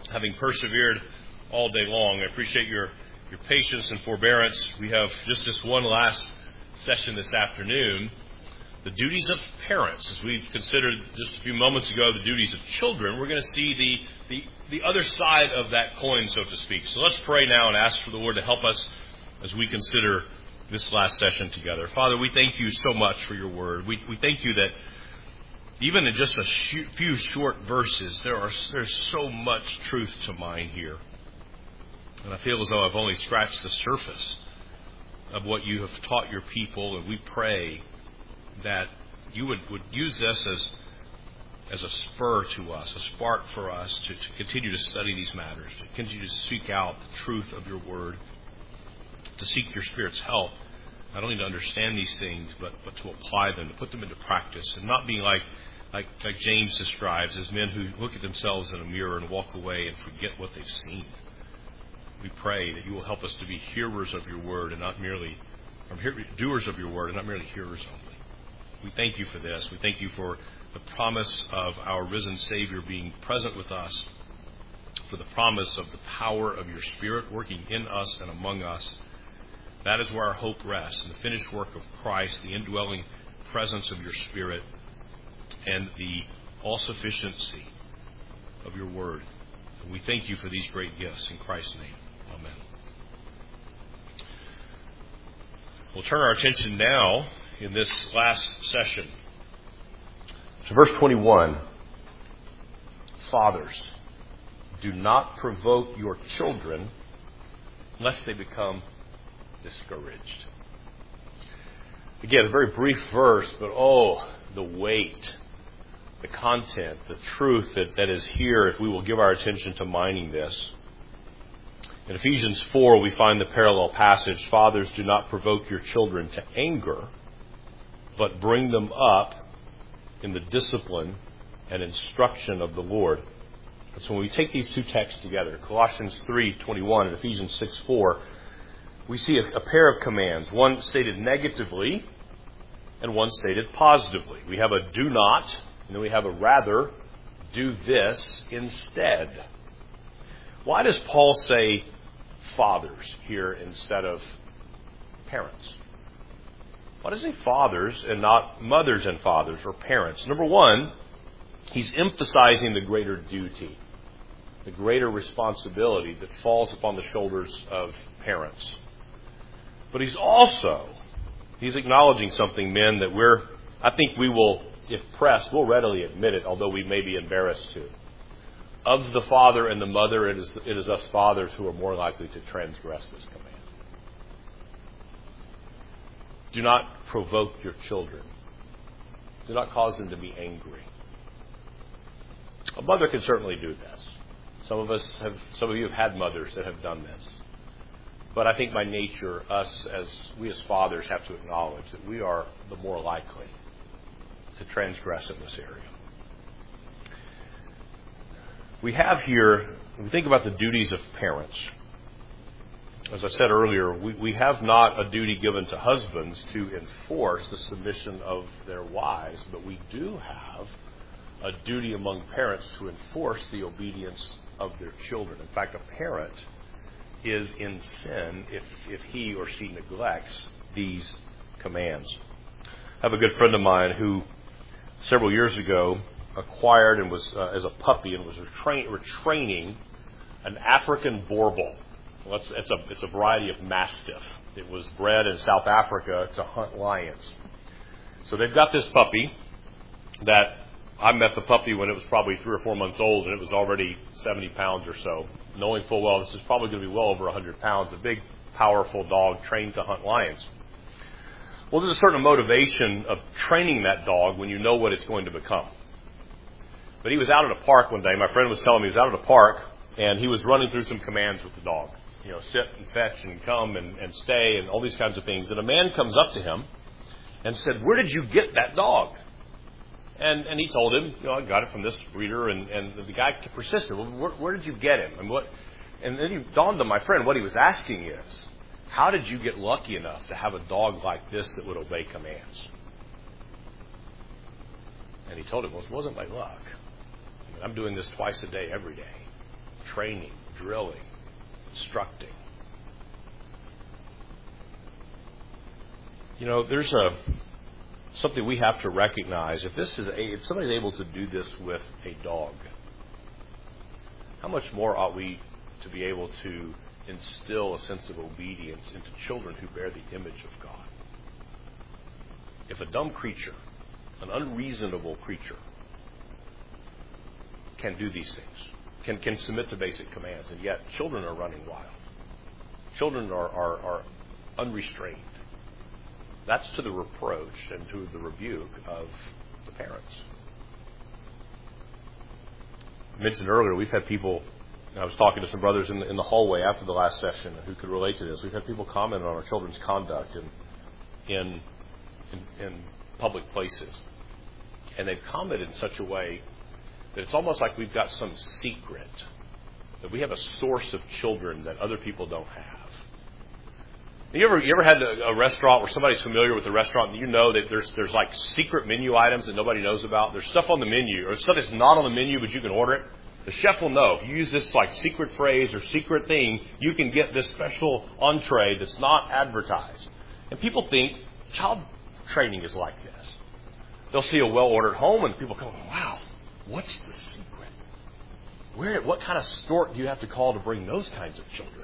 having persevered all day long. I appreciate your patience and forbearance. We have just this one last session this afternoon, the duties of parents. As we've considered just a few moments ago the duties of children, we're going to see the other side of that coin, so to speak. So let's pray now and ask for the Lord to help us as we consider this last session together. Father, we thank you so much for your word. We thank you that even in just a few short verses, there's so much truth to mine here. And I feel as though I've only scratched the surface of what you have taught your people, and we pray that you would use this as a spur to us, a spark for us to continue to study these matters, to continue to seek out the truth of your word, to seek your Spirit's help, not only to understand these things, but to apply them, to put them into practice, and not being like James describes as men who look at themselves in a mirror and walk away and forget what they've seen. We pray that you will help us to be hearers of your word and not merely doers of your word and not merely hearers only. We thank you for this. We thank you for the promise of our risen Savior being present with us, for the promise of the power of your Spirit working in us and among us. That is where our hope rests, in the finished work of Christ, the indwelling presence of your Spirit, and the all-sufficiency of your word. And we thank you for these great gifts. In Christ's name, amen. We'll turn our attention now in this last session to verse 21. Fathers, do not provoke your children lest they become discouraged. Again, a very brief verse, but the weight, the content, the truth that is here if we will give our attention to mining this. In Ephesians 4, we find the parallel passage, fathers, do not provoke your children to anger, but bring them up in the discipline and instruction of the Lord. And so when we take these two texts together, Colossians 3:21 and Ephesians 6:4, we see a pair of commands, one stated negatively and one stated positively. We have a do not, and then we have a rather, do this instead. Why does Paul say fathers here instead of parents? Why does he say fathers and not mothers and fathers or parents? Number one, he's emphasizing the greater duty, the greater responsibility that falls upon the shoulders of parents. But he's acknowledging something, men, that I think we will, if pressed, we'll readily admit it, although we may be embarrassed to. Of the father and the mother, it is us fathers who are more likely to transgress this command. Do not provoke your children. Do not cause them to be angry. A mother can certainly do this. Some of you have had mothers that have done this. But I think by nature, we as fathers have to acknowledge that we are the more likely to transgress in this area. We have here, when we think about the duties of parents, as I said earlier, we have not a duty given to husbands to enforce the submission of their wives, but we do have a duty among parents to enforce the obedience of their children. In fact, a parent is in sin if he or she neglects these commands. I have a good friend of mine who several years ago acquired and was as a puppy and was training an African Boerboel. Well, it's a variety of Mastiff. It was bred in South Africa to hunt lions. So they've got this puppy that I met the puppy when it was probably 3 or 4 months old, and it was already 70 pounds or so, knowing full well this is probably going to be well over 100 pounds, a big, powerful dog trained to hunt lions. Well, there's a certain motivation of training that dog when you know what it's going to become. But he was out at a park one day. My friend was telling me he was out at a park, and he was running through some commands with the dog. Sit and fetch and come and stay and all these kinds of things. And a man comes up to him and said, "Where did you get that dog?" And he told him, "I got it from this breeder." And the guy persisted, "Well, where did you get him?" And then it dawned on my friend what he was asking is, how did you get lucky enough to have a dog like this that would obey commands? And he told him, "Well, it wasn't my luck. I'm doing this twice a day, every day, training, drilling, instructing. You know, there's something we have to recognize. If somebody's able to do this with a dog, how much more ought we to be able to instill a sense of obedience into children who bear the image of God? If a dumb creature, an unreasonable creature, can do these things, can submit to basic commands, and yet children are running wild. Children are unrestrained. That's to the reproach and to the rebuke of the parents. I mentioned earlier, we've had people, I was talking to some brothers in the hallway after the last session who could relate to this. We've had people comment on our children's conduct in public places. And they've commented in such a way that it's almost like we've got some secret, that we have a source of children that other people don't have. You ever had a restaurant where somebody's familiar with the restaurant and you know that there's like secret menu items that nobody knows about? There's stuff on the menu or stuff that's not on the menu but you can order it. The chef will know. If you use this like secret phrase or secret thing, you can get this special entree that's not advertised. And people think child training is like this. They'll see a well-ordered home and people go, wow, what's the secret? What kind of stork do you have to call to bring those kinds of children?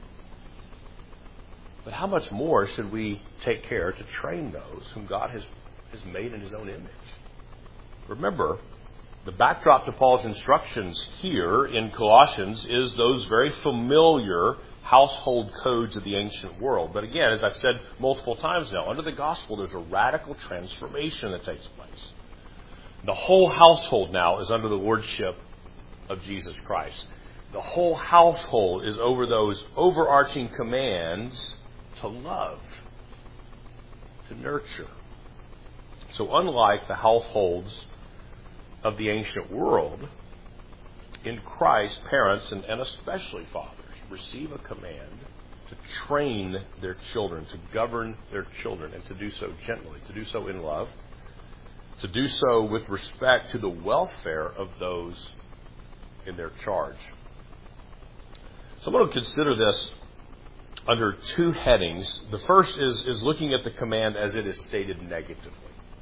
But how much more should we take care to train those whom God has made in His own image? Remember, the backdrop to Paul's instructions here in Colossians is those very familiar household codes of the ancient world. But again, as I've said multiple times now, under the gospel there's a radical transformation that takes place. The whole household now is under the lordship of Jesus Christ. The whole household is over those overarching commands to love, to nurture. So unlike the households of the ancient world, in Christ, parents and especially fathers receive a command to train their children, to govern their children, and to do so gently, to do so in love, to do so with respect to the welfare of those in their charge. So I'm going to consider this under two headings. The first is looking at the command as it is stated negatively.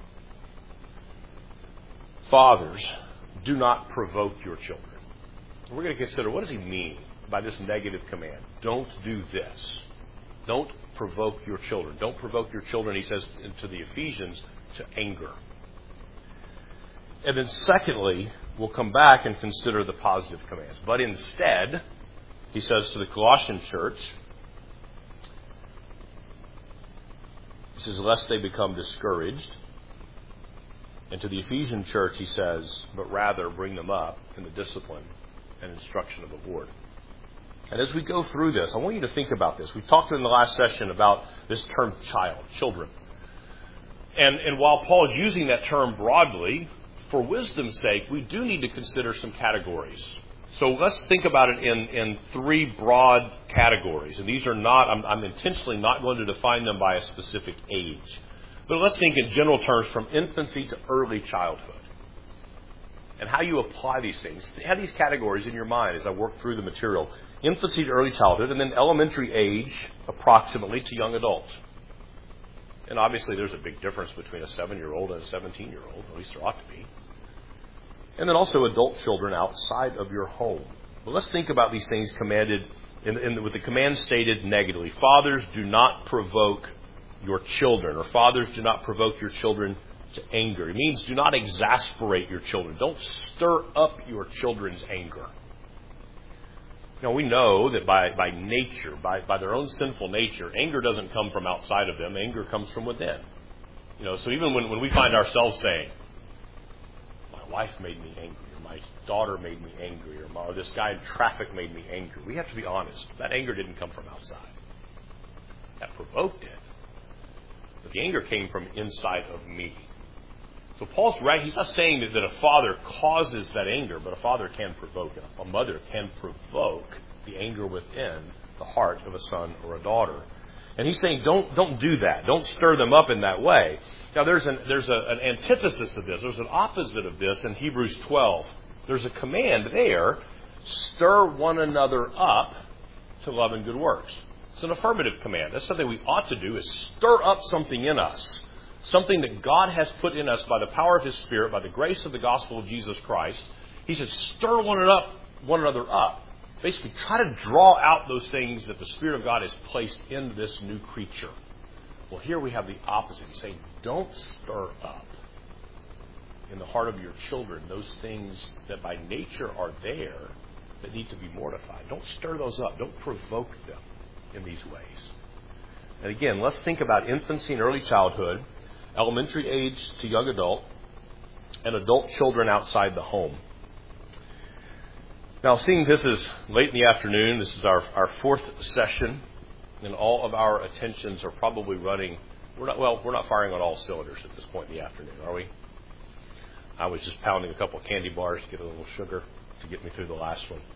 Fathers, do not provoke your children. We're going to consider, what does he mean by this negative command? Don't do this. Don't provoke your children. Don't provoke your children, he says to the Ephesians, to anger. And then secondly, we'll come back and consider the positive commands. But instead, he says to the Colossian church, he says, lest they become discouraged. And to the Ephesian church, he says, but rather bring them up in the discipline and instruction of the Lord. And as we go through this, I want you to think about this. We talked in the last session about this term child, children. And while Paul is using that term broadly, for wisdom's sake, we do need to consider some categories. So let's think about it in three broad categories. And these are not, I'm intentionally not going to define them by a specific age. But let's think in general terms from infancy to early childhood. And how you apply these things. Have these categories in your mind as I work through the material. Infancy to early childhood, and then elementary age approximately to young adults. And obviously there's a big difference between a 7-year-old and a 17-year-old. At least there ought to be. And then also adult children outside of your home. Well, let's think about these things commanded with the command stated negatively. Fathers, do not provoke your children, or fathers, do not provoke your children to anger. It means do not exasperate your children. Don't stir up your children's anger. Now, we know that by nature, by their own sinful nature, anger doesn't come from outside of them. Anger comes from within. So even when we find ourselves saying, my wife made me angry, or my daughter made me angry, or this guy in traffic made me angry, we have to be honest. That anger didn't come from outside. That provoked it. But the anger came from inside of me. So Paul's right. He's not saying that a father causes that anger, but a father can provoke it. A mother can provoke the anger within the heart of a son or a daughter. And he's saying, don't do that. Don't stir them up in that way. Now, there's an antithesis of this. There's an opposite of this in Hebrews 12. There's a command there stir one another up to love and good works. It's an affirmative command. That's something we ought to do, is stir up something in us. Something that God has put in us by the power of His Spirit, by the grace of the gospel of Jesus Christ. He says, stir one another up. Basically, try to draw out those things that the Spirit of God has placed in this new creature. Well, here we have the opposite. He's saying, don't stir up in the heart of your children those things that by nature are there that need to be mortified. Don't stir those up. Don't provoke them in these ways. And again, let's think about infancy and early childhood, elementary age to young adult, and adult children outside the home. Now, seeing this is late in the afternoon, this is our fourth session, and all of our attentions are probably running. We're not firing on all cylinders at this point in the afternoon, are we? I was just pounding a couple of candy bars to get a little sugar to get me through the last one.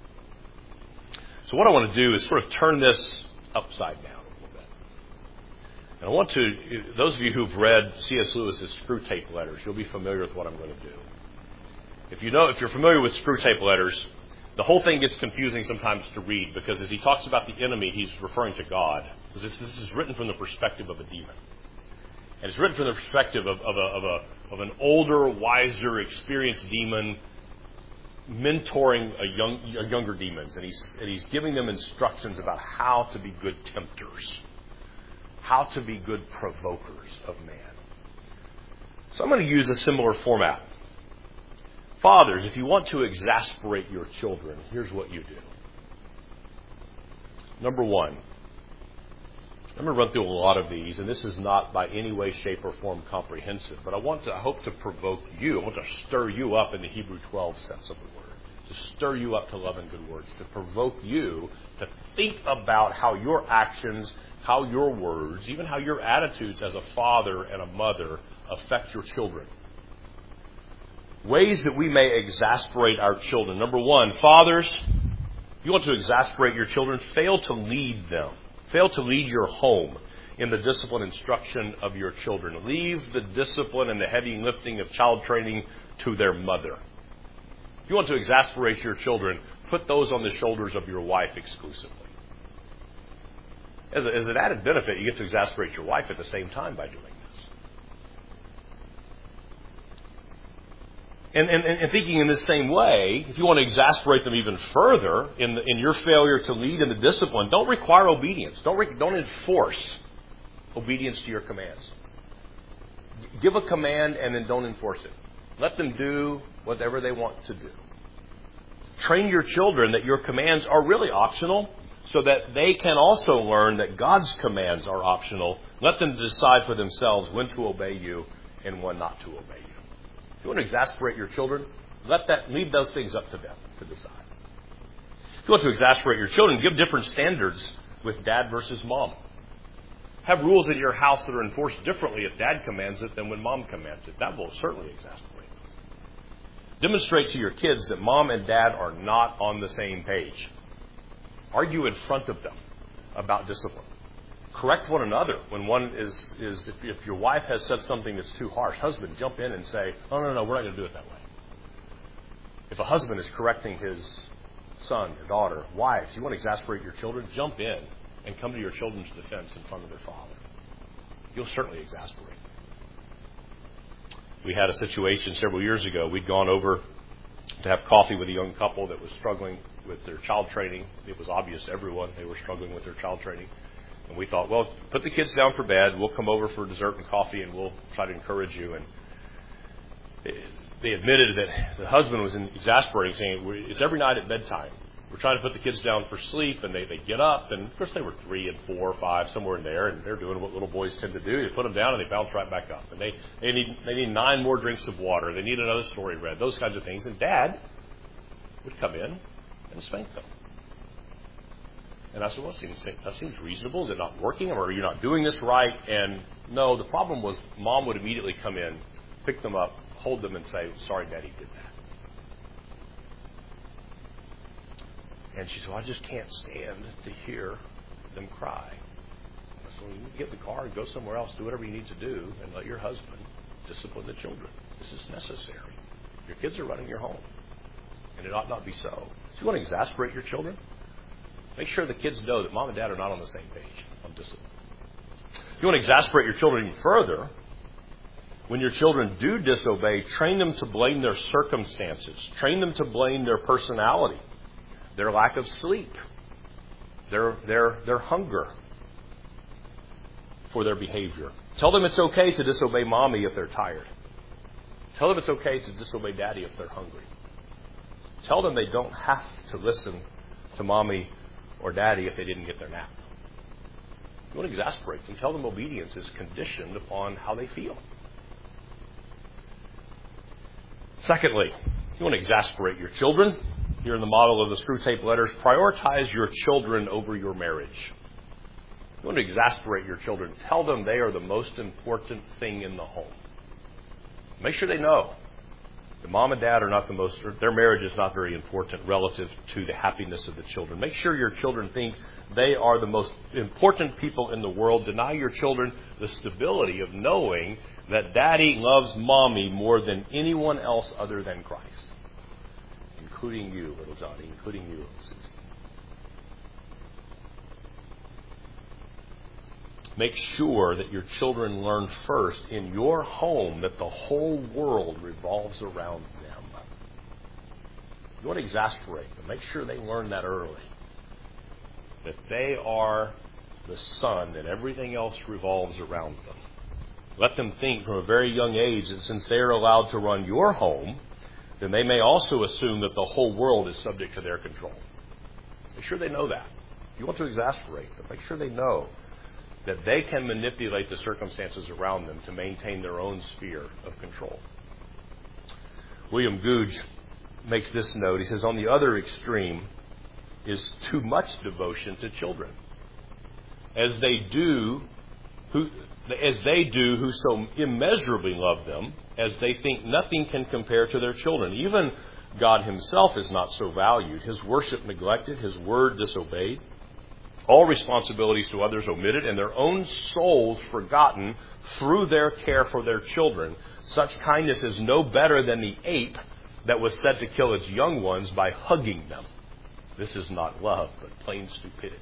So what I want to do is sort of turn this upside down a little bit. And I want to, those of you who've read C.S. Lewis's Screw Tape Letters, you'll be familiar with what I'm going to do. If you're familiar with Screw Tape Letters, the whole thing gets confusing sometimes to read, because as he talks about the enemy, he's referring to God. Because this is written from the perspective of a demon. And it's written from the perspective of an older, wiser, experienced demon mentoring younger demons. And he's giving them instructions about how to be good tempters, how to be good provokers of man. So I'm going to use a similar format. Fathers, if you want to exasperate your children, here's what you do. Number one, I'm going to run through a lot of these, and this is not by any way, shape, or form comprehensive, but I hope to provoke you. I want to stir you up in the Hebrew 12 sense of the word, to stir you up to love and good works, to provoke you to think about how your actions, how your words, even how your attitudes as a father and a mother affect your children. Ways that we may exasperate our children. Number one, fathers, if you want to exasperate your children, fail to lead them. Fail to lead your home in the discipline instruction of your children. Leave the discipline and the heavy lifting of child training to their mother. If you want to exasperate your children, put those on the shoulders of your wife exclusively. As an added benefit, you get to exasperate your wife at the same time by doing this. And thinking in this same way, if you want to exasperate them even further in your failure to lead in the discipline, don't require obedience. Don't enforce obedience to your commands. Give a command and then don't enforce it. Let them do whatever they want to do. Train your children that your commands are really optional, so that they can also learn that God's commands are optional. Let them decide for themselves when to obey you and when not to obey you. If you want to exasperate your children, leave those things up to them to decide. If you want to exasperate your children, give different standards with dad versus mom. Have rules in your house that are enforced differently if dad commands it than when mom commands it. That will certainly exasperate. Demonstrate to your kids that mom and dad are not on the same page. Argue in front of them about discipline. Correct one another when one is if your wife has said something that's too harsh, husband, jump in and say, oh, no, we're not going to do it that way. If a husband is correcting his son or daughter, wives, you want to exasperate your children, jump in and come to your children's defense in front of their father. You'll certainly exasperate them. We had a situation several years ago. We'd gone over to have coffee with a young couple that was struggling with their child training. It was obvious to everyone they were struggling with their child training. And we thought, well, put the kids down for bed. We'll come over for dessert and coffee, and we'll try to encourage you. And they admitted that the husband was exasperating, saying, it's every night at bedtime. We're trying to put the kids down for sleep, and they get up. And, of course, they were 3 and 4 or 5, somewhere in there, and they're doing what little boys tend to do. You put them down, and they bounce right back up. And they need 9 more drinks of water. They need another story read, those kinds of things. And Dad would come in and spank them. And I said, well, that seems reasonable. Is it not working? Or are you not doing this right? And no, the problem was Mom would immediately come in, pick them up, hold them, and say, sorry, Daddy did that. And she said, well, I just can't stand to hear them cry. I said, well, you get in the car and go somewhere else, do whatever you need to do, and let your husband discipline the children. This is necessary. Your kids are running your home. and it ought not be so. So you want to exasperate your children? Make sure the kids know that mom and dad are not on the same page on discipline. If you want to exasperate your children even further, when your children do disobey, train them to blame their circumstances. Train them to blame their personality, their lack of sleep, their hunger for their behavior. Tell them it's okay to disobey mommy if they're tired. Tell them it's okay to disobey daddy if they're hungry. Tell them they don't have to listen to mommy or daddy if they didn't get their nap. You want to exasperate them. Tell them obedience is conditioned upon how they feel. Secondly, you want to exasperate your children. Here in the model of the Screwtape Letters, prioritize your children over your marriage. You want to exasperate your children. Tell them they are the most important thing in the home. Make sure they know that mom and dad are not the most, or their marriage is not very important relative to the happiness of the children. Make sure your children think they are the most important people in the world. Deny your children the stability of knowing that daddy loves mommy more than anyone else other than Christ. Including you, little Johnny, including you, little Susie. Make sure that your children learn first in your home that the whole world revolves around them. You want to exasperate them. Make sure they learn that early. That they are the sun and everything else revolves around them. Let them think from a very young age that since they are allowed to run your home, then they may also assume that the whole world is subject to their control. Make sure they know that. If you want to exasperate them, make sure they know that they can manipulate the circumstances around them to maintain their own sphere of control. William Gouge makes this note. He says, on the other extreme is too much devotion to children. As they do who so immeasurably love them, as they think nothing can compare to their children. Even God himself is not so valued. His worship neglected, his word disobeyed, all responsibilities to others omitted, and their own souls forgotten through their care for their children. Such kindness is no better than the ape that was said to kill its young ones by hugging them. This is not love, but plain stupidity.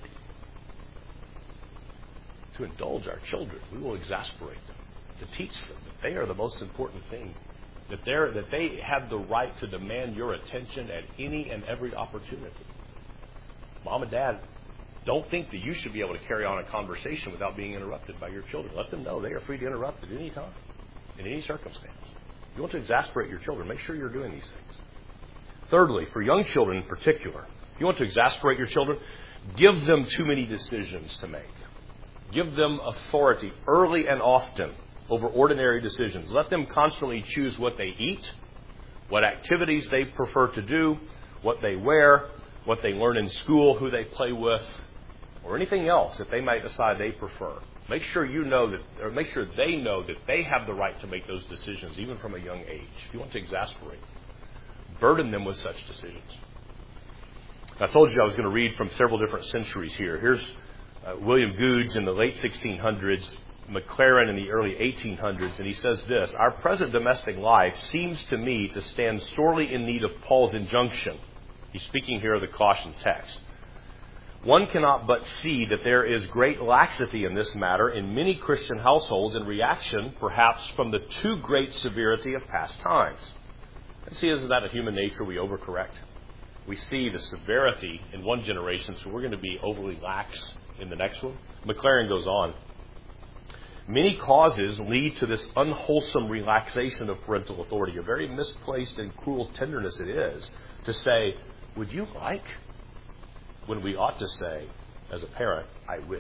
To indulge our children, we will exasperate them, to teach them that they are the most important thing, that they have the right to demand your attention at any and every opportunity. Mom and dad, don't think that you should be able to carry on a conversation without being interrupted by your children. Let them know they are free to interrupt at any time, in any circumstance. If you want to exasperate your children, make sure you're doing these things. Thirdly, for young children in particular, if you want to exasperate your children, give them too many decisions to make. Give them authority early and often over ordinary decisions. Let them constantly choose what they eat, what activities they prefer to do, what they wear, what they learn in school, who they play with, or anything else that they might decide they prefer. Make sure you know that, or make sure they know that they have the right to make those decisions, even from a young age. If you want to exasperate, burden them with such decisions. I told you I was going to read from several different centuries here. Here's William Gouge in the late 1600s, Maclaren in the early 1800s, and he says this: our present domestic life seems to me to stand sorely in need of Paul's injunction. He's speaking here of the caution text. One cannot but see that there is great laxity in this matter in many Christian households in reaction, perhaps, from the too great severity of past times. And see, isn't that a human nature? We overcorrect. We see the severity in one generation, so we're going to be overly lax in the next one. Maclaren goes on. Many causes lead to this unwholesome relaxation of parental authority. A very misplaced and cruel tenderness it is to say, would you like? When we ought to say, as a parent, I wish.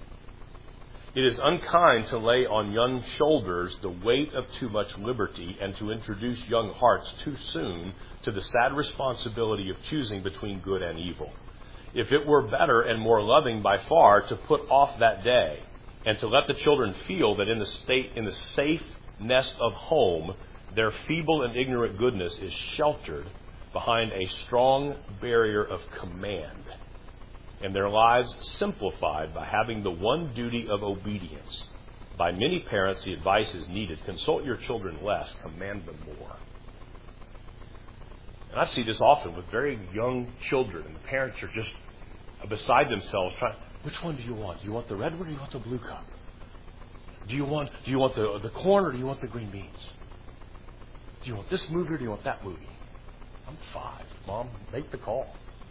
It is unkind to lay on young shoulders the weight of too much liberty and to introduce young hearts too soon to the sad responsibility of choosing between good and evil. If it were better and more loving by far to put off that day and to let the children feel that in the safe nest of home, their feeble and ignorant goodness is sheltered behind a strong barrier of command, and their lives simplified by having the one duty of obedience. By many parents, the advice is needed. Consult your children less, command them more. And I see this often with very young children, and the parents are just beside themselves trying, which one do you want? Do you want the red one or do you want the blue cup? Do you want the corn or do you want the green beans? Do you want this movie or do you want that movie? I'm 5. Mom, make the call.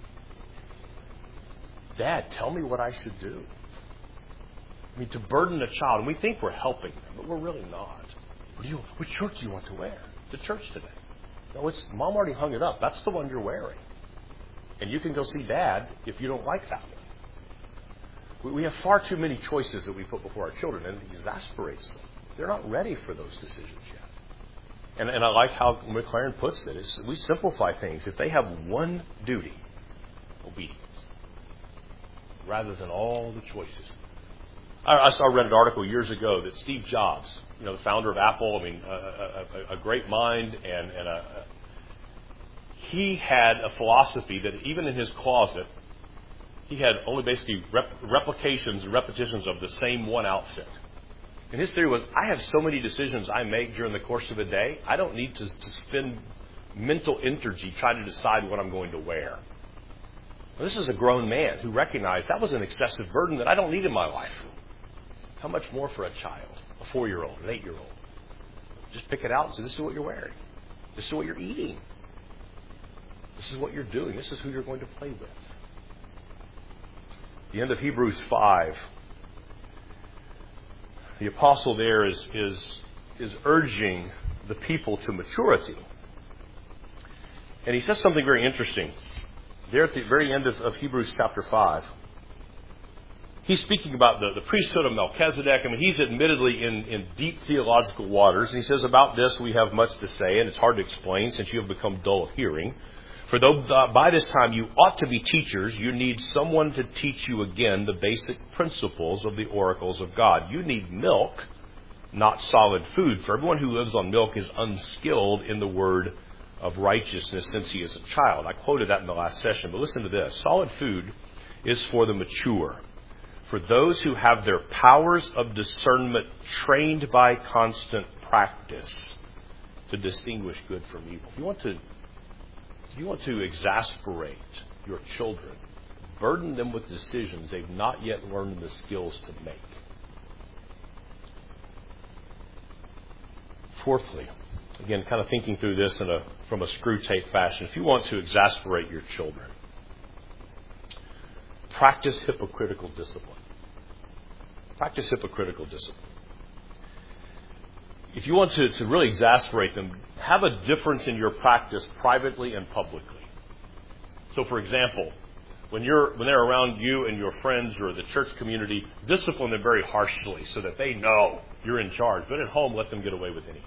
Dad, tell me what I should do. I mean, to burden a child, and we think we're helping them, but we're really not. Which shirt do you want to wear to church today? No, Mom already hung it up. That's the one you're wearing. And you can go see Dad if you don't like that one. We have far too many choices that we put before our children, and it exasperates them. They're not ready for those decisions yet. And I like how McLaren puts it. We simplify things. If they have one duty, obedience, rather than all the choices. I read an article years ago that Steve Jobs, the founder of Apple, a great mind, and he had a philosophy that even in his closet, he had only basically replications and repetitions of the same one outfit. And his theory was, I have so many decisions I make during the course of a day, I don't need to spend mental energy trying to decide what I'm going to wear. Well, this is a grown man who recognized that was an excessive burden that I don't need in my life. How much more for a child, a 4-year-old, an 8-year-old? Just pick it out and say, this is what you're wearing. This is what you're eating. This is what you're doing. This is who you're going to play with. The end of Hebrews 5, the apostle there is urging the people to maturity. And he says something very interesting. There at the very end of Hebrews chapter 5, he's speaking about the priesthood of Melchizedek. I mean, he's admittedly in deep theological waters. And he says, about this we have much to say, and it's hard to explain since you have become dull of hearing. For though by this time you ought to be teachers, you need someone to teach you again the basic principles of the oracles of God. You need milk, not solid food. For everyone who lives on milk is unskilled in the word of righteousness since he is a child. I quoted that in the last session, but listen to this. Solid food is for the mature, for those who have their powers of discernment trained by constant practice to distinguish good from evil. If you want to exasperate your children, burden them with decisions they've not yet learned the skills to make. Fourthly, again, kind of thinking through this from a screw tape fashion, if you want to exasperate your children, practice hypocritical discipline. Practice hypocritical discipline. If you want to really exasperate them, have a difference in your practice privately and publicly. So, for example, when they're around you and your friends or the church community, discipline them very harshly so that they know you're in charge. But at home, let them get away with anything.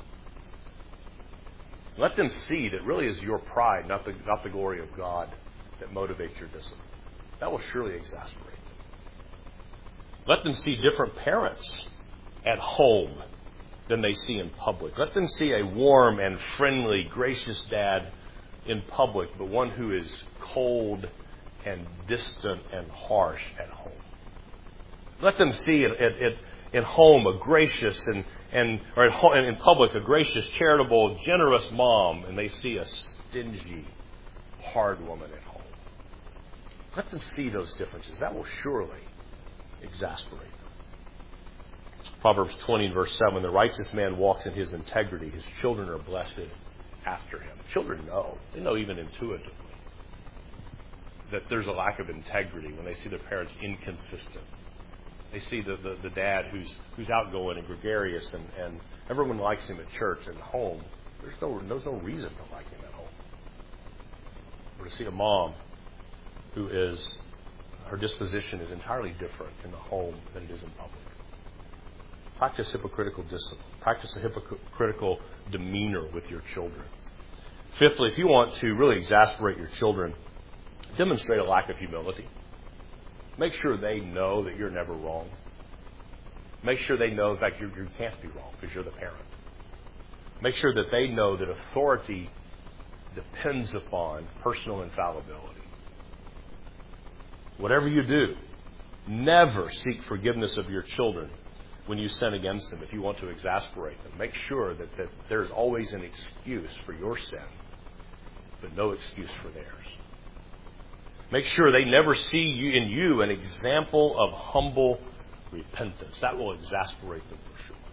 Let them see that really is your pride, not the glory of God, that motivates your discipline. That will surely exasperate them. Let them see different parents at home than they see in public. Let them see a warm and friendly, gracious dad in public, but one who is cold and distant and harsh at home. Let them see in home a gracious or in public a gracious, charitable, generous mom, and they see a stingy, hard woman at home. Let them see those differences. That will surely exasperate them. Proverbs 20 and verse 7, the righteous man walks in his integrity. His children are blessed after him. Children know. They know even intuitively that there's a lack of integrity when they see their parents inconsistent. They see the dad who's outgoing and gregarious and everyone likes him at church and home. There's no reason to like him at home. Or to see a mom who her disposition is entirely different in the home than it is in public. Practice hypocritical discipline. Practice a hypocritical demeanor with your children. Fifthly, if you want to really exasperate your children, demonstrate a lack of humility. Make sure they know that you're never wrong. Make sure they know, in fact, you can't be wrong because you're the parent. Make sure that they know that authority depends upon personal infallibility. Whatever you do, never seek forgiveness of your children when you sin against them. If you want to exasperate them, make sure that there's always an excuse for your sin. but no excuse for theirs. Make sure they never see in you an example of humble repentance. That will exasperate them for sure.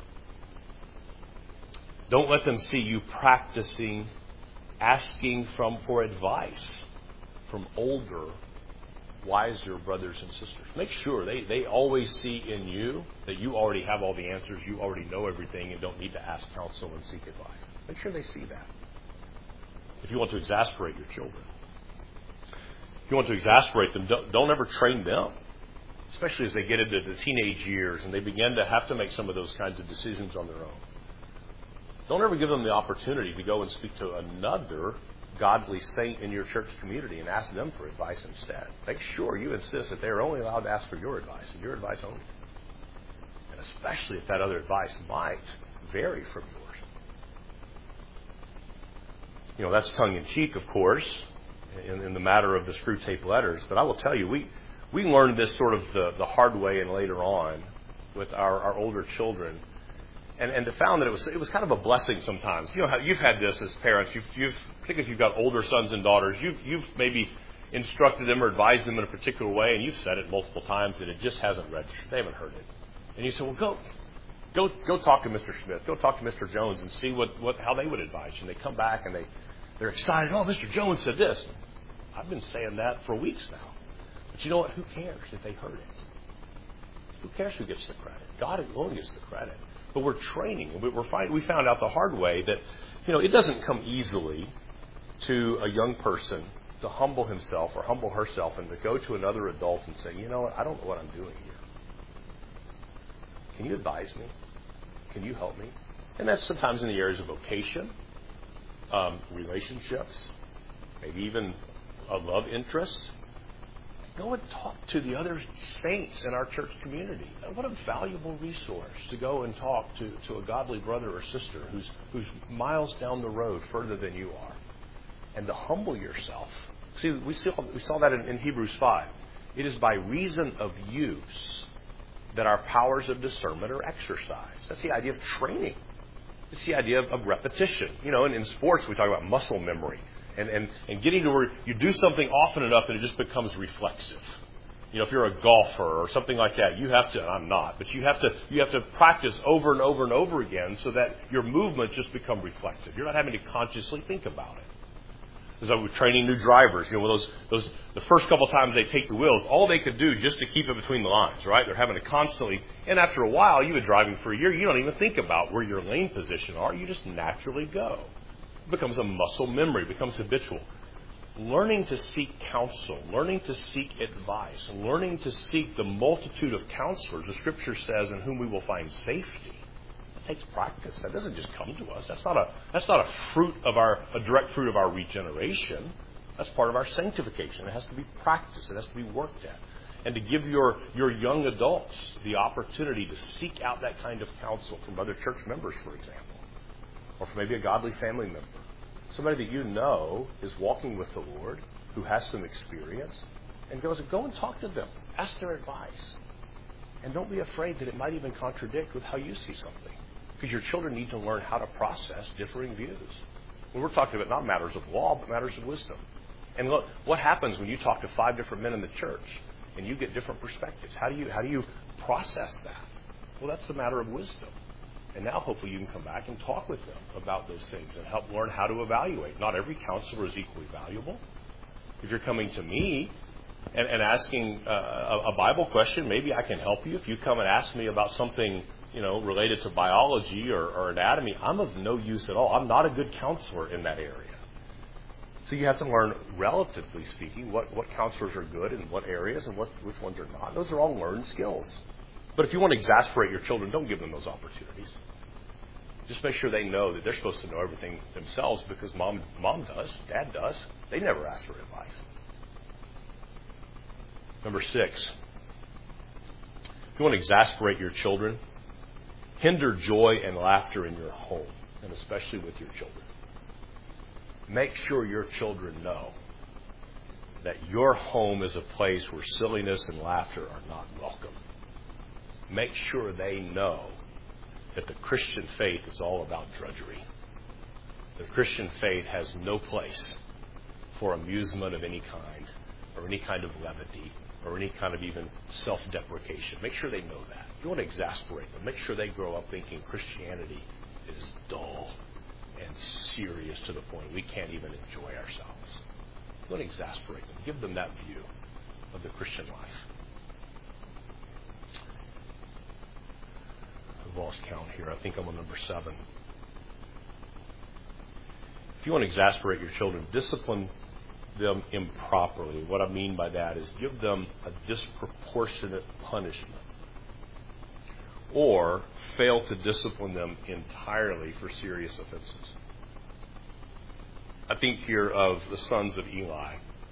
Don't let them see you practicing asking for advice from older, wiser brothers and sisters. Make sure they always see in you that you already have all the answers, you already know everything, and don't need to ask counsel and seek advice. Make sure they see that. If you want to exasperate your children. If you want to exasperate them, don't ever train them, especially as they get into the teenage years and they begin to have to make some of those kinds of decisions on their own. Don't ever give them the opportunity to go and speak to another godly saint in your church community and ask them for advice instead. Make sure you insist that they're only allowed to ask for your advice and your advice only. And especially if that other advice might vary from yours. You know, that's tongue-in-cheek, of course, in the matter of the screw tape letters. But I will tell you, we learned this sort of the hard way and later on with our older children. And found that it was kind of a blessing sometimes. You know how you've had this as parents. You've particularly if you've got older sons and daughters, you've maybe instructed them or advised them in a particular way, and you've said it multiple times, and it just hasn't registered. They haven't heard it. And you say, well, go talk to Mr. Smith, go talk to Mr. Jones, and see how they would advise you. And they come back and they're excited. Oh, Mr. Jones said this. I've been saying that for weeks now. But you know what? Who cares if they heard it? Who cares who gets the credit? God alone gets the credit. But we're training. We found out the hard way that, it doesn't come easily to a young person to humble himself or humble herself and to go to another adult and say, you know what, I don't know what I'm doing here. Can you advise me? Can you help me? And that's sometimes in the areas of vocation, relationships, maybe even a love interest. Go and talk to the other saints in our church community. What a valuable resource to go and talk to a godly brother or sister who's miles down the road further than you are. And to humble yourself. See, we saw that in Hebrews 5. It is by reason of use that our powers of discernment are exercised. That's the idea of training. It's the idea of repetition. And in sports we talk about muscle memory. And getting to where you do something often enough that it just becomes reflexive. If you're a golfer or something like that, you have to, and I'm not, but you have to practice over and over and over again so that your movements just become reflexive. You're not having to consciously think about it. As I was training new drivers, the first couple times they take the wheels, all they could do just to keep it between the lines, right? They're having to constantly, and after a while, you've been driving for a year, you don't even think about where your lane position are. You just naturally go. It becomes a muscle memory, it becomes habitual. Learning to seek counsel, learning to seek advice, learning to seek the multitude of counselors, the Scripture says, in whom we will find safety. It takes practice. That doesn't just come to us. That's not a direct fruit of our regeneration. That's part of our sanctification. It has to be practiced. It has to be worked at. And to give your young adults the opportunity to seek out that kind of counsel from other church members, for example. Or from maybe a godly family member. Somebody that you know is walking with the Lord, who has some experience, and go and talk to them. Ask their advice. And don't be afraid that it might even contradict with how you see something. Because your children need to learn how to process differing views. Well, we're talking about not matters of law, but matters of wisdom. And look, what happens when you talk to 5 different men in the church and you get different perspectives? How do you process that? Well, that's the matter of wisdom. And now hopefully you can come back and talk with them about those things and help learn how to evaluate. Not every counselor is equally valuable. If you're coming to me and asking a Bible question, maybe I can help you. If you come and ask me about something, related to biology or anatomy, I'm of no use at all. I'm not a good counselor in that area. So you have to learn, relatively speaking, what counselors are good in what areas and which ones are not. Those are all learned skills. But if you want to exasperate your children, don't give them those opportunities. Just make sure they know that they're supposed to know everything themselves because mom does, dad does. They never ask for advice. Number 6, if you want to exasperate your children, hinder joy and laughter in your home, and especially with your children. Make sure your children know that your home is a place where silliness and laughter are not welcome. Make sure they know that the Christian faith is all about drudgery. The Christian faith has no place for amusement of any kind, or any kind of levity, or any kind of even self-deprecation. Make sure they know that. If you want to exasperate them, make sure they grow up thinking Christianity is dull and serious to the point we can't even enjoy ourselves. You want to exasperate them. Give them that view of the Christian life. I've lost count here. I think I'm on number 7. If you want to exasperate your children, discipline them improperly. What I mean by that is give them a disproportionate punishment, or fail to discipline them entirely for serious offenses. I think here of the sons of Eli.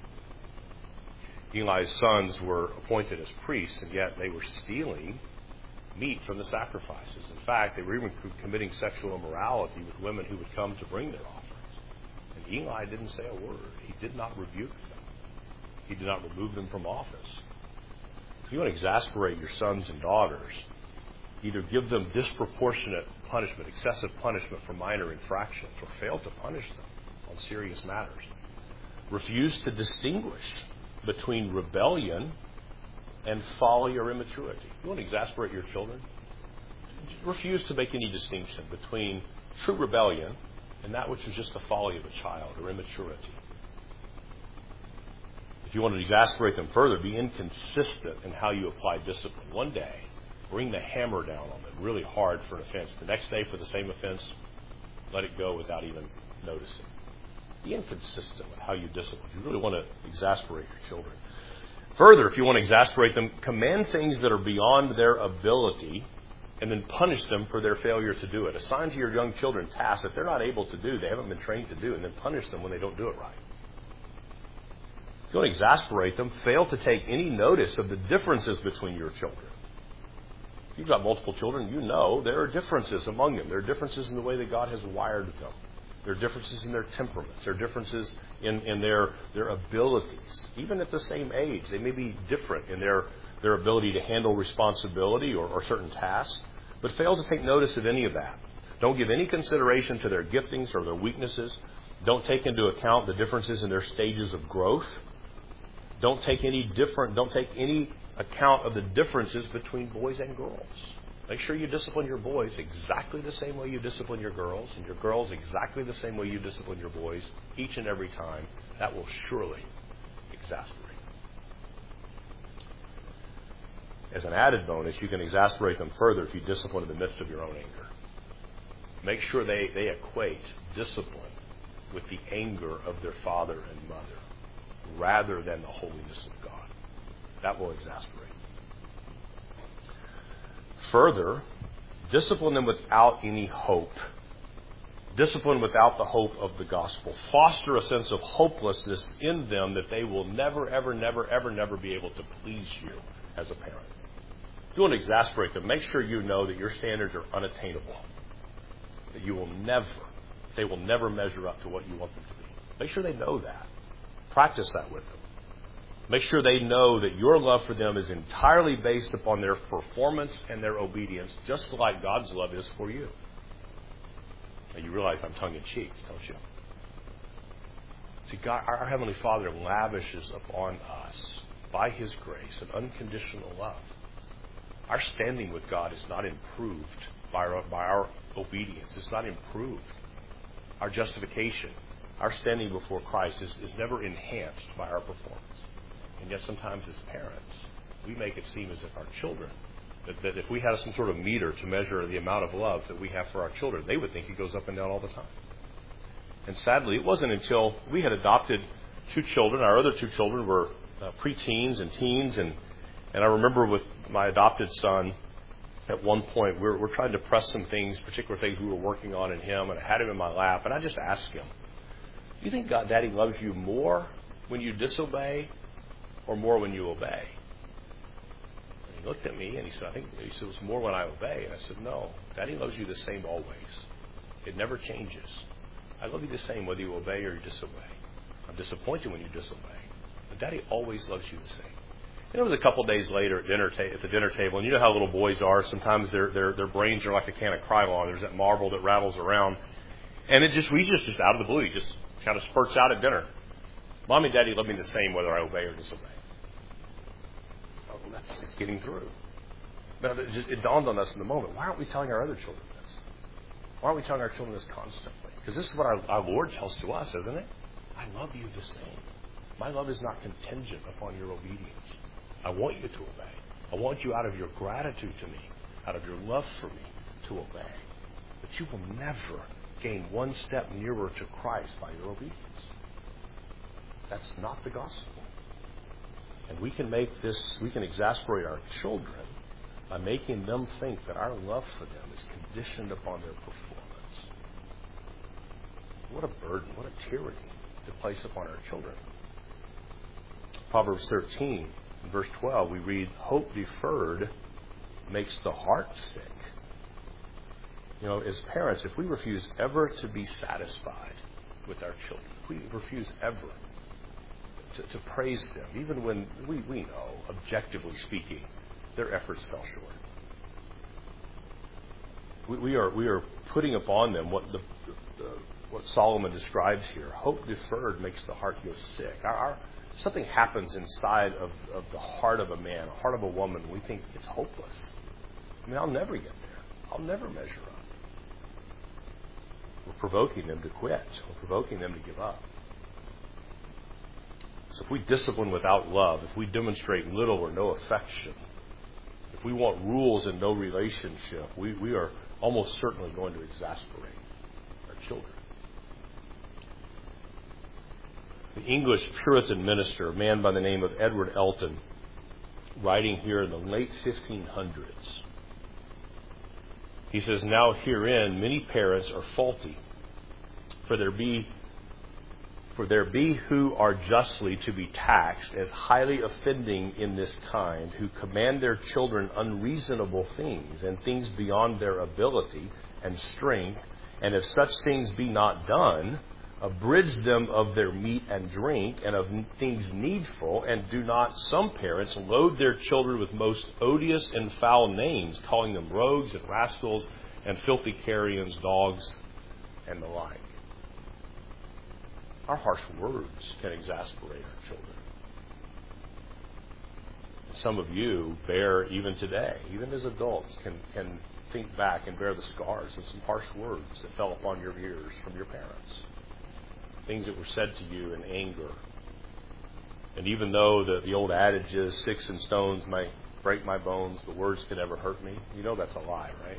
Eli's sons were appointed as priests, and yet they were stealing meat from the sacrifices. In fact, they were even committing sexual immorality with women who would come to bring their offerings. And Eli didn't say a word. He did not rebuke them. He did not remove them from office. If you want to exasperate your sons and daughters, either give them disproportionate punishment, excessive punishment for minor infractions, or fail to punish them on serious matters. Refuse to distinguish between rebellion and folly or immaturity. You want to exasperate your children? Refuse to make any distinction between true rebellion and that which is just the folly of a child or immaturity. If you want to exasperate them further, be inconsistent in how you apply discipline. One day, bring the hammer down on them really hard for an offense. The next day, for the same offense, let it go without even noticing. Be inconsistent with how you discipline. You really want to exasperate your children. Further, if you want to exasperate them, command things that are beyond their ability and then punish them for their failure to do it. Assign to your young children tasks that they're not able to do, they haven't been trained to do, and then punish them when they don't do it right. If you want to exasperate them, fail to take any notice of the differences between your children. If you've got multiple children, you know there are differences among them. There are differences in the way that God has wired them. There are differences in their temperaments. There are differences in their abilities. Even at the same age, they may be different in their ability to handle responsibility or certain tasks, but fail to take notice of any of that. Don't give any consideration to their giftings or their weaknesses. Don't take into account the differences in their stages of growth. Don't take any account of the differences between boys and girls. Make sure you discipline your boys exactly the same way you discipline your girls, and your girls exactly the same way you discipline your boys each and every time. That will surely exasperate. As an added bonus, you can exasperate them further if you discipline in the midst of your own anger. Make sure they equate discipline with the anger of their father and mother rather than the holiness of God. That will exasperate. Further, discipline them without any hope. Discipline without the hope of the gospel. Foster a sense of hopelessness in them that they will never, ever, never, ever, never be able to please you as a parent. If you want to exasperate them, make sure you know that your standards are unattainable. That they will never measure up to what you want them to be. Make sure they know that. Practice that with them. Make sure they know that your love for them is entirely based upon their performance and their obedience, just like God's love is for you. Now, you realize I'm tongue-in-cheek, don't you? See, God, our Heavenly Father lavishes upon us, by His grace, an unconditional love. Our standing with God is not improved by our obedience. It's not improved. Our justification, our standing before Christ is never enhanced by our performance. And yet sometimes as parents, we make it seem as if our children, that if we had some sort of meter to measure the amount of love that we have for our children, they would think it goes up and down all the time. And sadly, it wasn't until we had adopted 2 children. Our other 2 children were preteens and teens. And I remember with my adopted son, at one point, we're trying to press some things, particular things we were working on in him. And I had him in my lap. And I just asked him, do you think Daddy loves you more when you disobey or more when you obey? And he looked at me and he said, he said, it's more when I obey. And I said, no, Daddy loves you the same always. It never changes. I love you the same whether you obey or you disobey. I'm disappointed when you disobey. But Daddy always loves you the same. And it was a couple of days later at the dinner table, and you know how little boys are. Sometimes their brains are like a can of Krylon. There's that marble that rattles around. And we just out of the blue, he just kind of spurts out at dinner. Mommy and Daddy love me the same whether I obey or disobey. Oh, it's getting through. But it dawned on us in the moment, why aren't we telling our other children this? Why aren't we telling our children this constantly? Because this is what our Lord tells to us, isn't it? I love you the same. My love is not contingent upon your obedience. I want you to obey. I want you out of your gratitude to me, out of your love for me, to obey. But you will never gain one step nearer to Christ by your obedience. That's not the gospel. And we can exasperate our children by making them think that our love for them is conditioned upon their performance. What a burden, what a tyranny to place upon our children. Proverbs 13, verse 12, we read, hope deferred makes the heart sick. As parents, if we refuse ever to be satisfied with our children, if we refuse ever to praise them, even when we know, objectively speaking, their efforts fell short. We are putting upon them what Solomon describes here. Hope deferred makes the heart go sick. Something happens inside of the heart of a man, the heart of a woman. We think it's hopeless. I'll never get there. I'll never measure up. We're provoking them to quit. We're provoking them to give up. So if we discipline without love, if we demonstrate little or no affection, if we want rules and no relationship, we are almost certainly going to exasperate our children. The English Puritan minister, a man by the name of Edward Elton, writing here in the late 1500s, he says, now herein many parents are faulty, for there be who are justly to be taxed as highly offending in this kind, who command their children unreasonable things, and things beyond their ability and strength, and if such things be not done, abridge them of their meat and drink, and of things needful, and do not some parents load their children with most odious and foul names, calling them rogues and rascals and filthy carrions, dogs, and the like. Our harsh words can exasperate our children. Some of you bear, even today, even as adults, can think back and bear the scars of some harsh words that fell upon your ears from your parents. Things that were said to you in anger. And even though the old adage is, sticks and stones may break my bones, but words can never hurt me, you know that's a lie, right?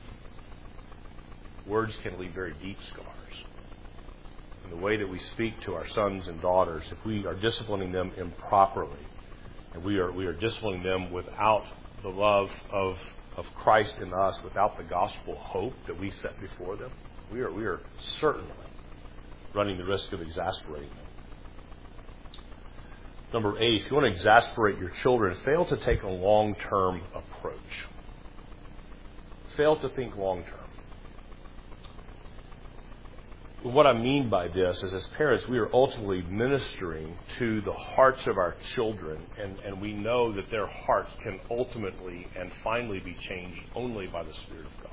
Words can leave very deep scars. And the way that we speak to our sons and daughters, if we are disciplining them improperly, and we are disciplining them without the love of Christ in us, without the gospel hope that we set before them, we are certainly running the risk of exasperating them. Number 8, if you want to exasperate your children, fail to take a long-term approach. Fail to think long-term. What I mean by this is, as parents, we are ultimately ministering to the hearts of our children, and we know that their hearts can ultimately and finally be changed only by the Spirit of God.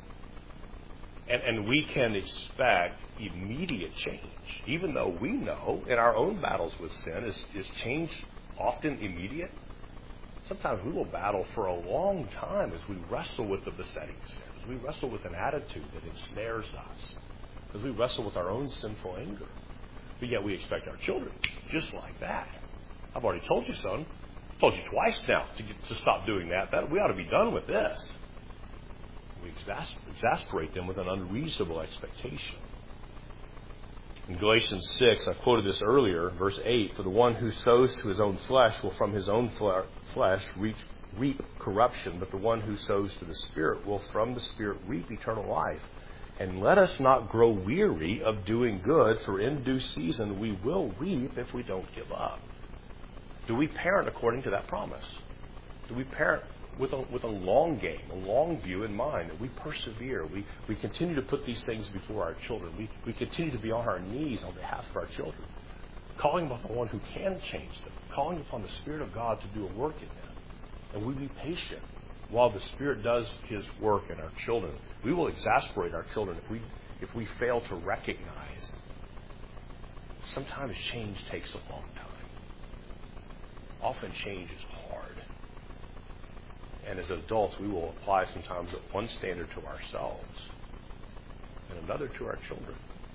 And we can expect immediate change, even though we know in our own battles with sin, is change often immediate? Sometimes we will battle for a long time as we wrestle with the besetting sin, as we wrestle with an attitude that ensnares us, as we wrestle with our own sinful anger. But yet we expect our children just like that. I've already told you, son. I've told you twice now to stop doing that. We ought to be done with this. We exasperate them with an unreasonable expectation. In Galatians 6, I quoted this earlier, verse 8, for the one who sows to his own flesh will from his own flesh reap corruption, but the one who sows to the Spirit will from the Spirit reap eternal life. And let us not grow weary of doing good, for in due season we will reap if we don't give up. Do we parent according to that promise? Do we parent with a long game, a long view in mind, that we persevere, we continue to put these things before our children, we continue to be on our knees on behalf of our children, calling upon the one who can change them, calling upon the Spirit of God to do a work in them, and we be if while the Spirit does His work in our children. We will exasperate our children if we fail to recognize sometimes change takes a long time. Often change is hard. And as adults, we will apply sometimes one standard to ourselves and another to our children.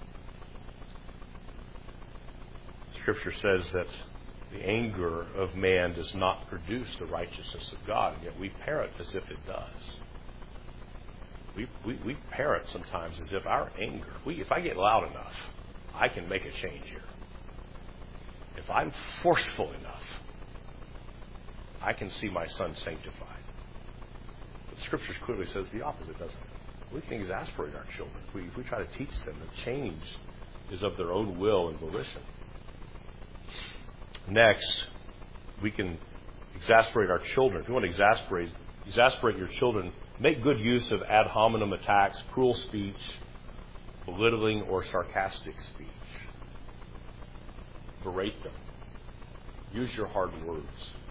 Scripture says that the anger of man does not produce the righteousness of God, and yet we parent as if it does. We parent sometimes as if our anger, if I get loud enough, I can make a change here. If I'm forceful enough, I can see my son sanctified. But Scripture clearly says the opposite, doesn't it? We can exasperate our children if we try to teach them that change is of their own will and volition. Next, we can exasperate our children. If you want to exasperate your children, make good use of ad hominem attacks, cruel speech, belittling or sarcastic speech. Berate them. Use your hard words.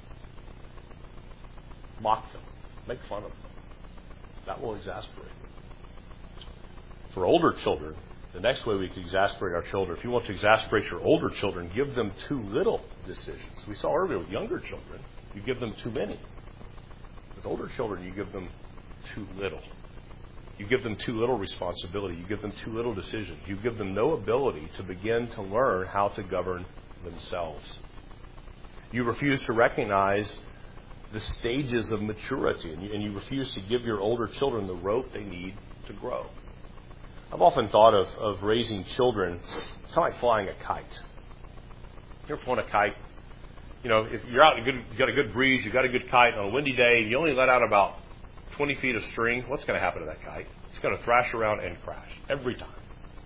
Mock them. Make fun of them. That will exasperate them. For older children, the next way we can exasperate our children, if you want to exasperate your older children, give them too little decisions. We saw earlier with younger children, you give them too many. With older children, you give them too little. You give them too little responsibility. You give them too little decisions. You give them no ability to begin to learn how to govern themselves. You refuse to recognize the stages of maturity, and you refuse to give your older children the rope they need to grow. I've often thought of raising children kind of like flying a kite. You ever flown a kite? You know, if you're out, you got a good breeze, you got a good kite on a windy day, and you only let out about 20 feet of string, what's going to happen to that kite? It's going to thrash around and crash every time.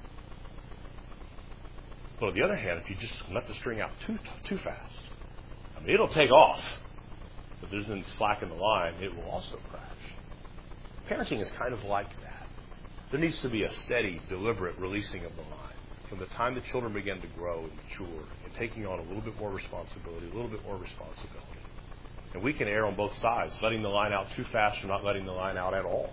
But on the other hand, if you just let the string out too fast, I mean, it'll take off. But there's no slack in the line, it will also crash. Parenting is kind of like that. There needs to be a steady, deliberate releasing of the line from the time the children begin to grow and mature and taking on a little bit more responsibility. And we can err on both sides, letting the line out too fast or not letting the line out at all.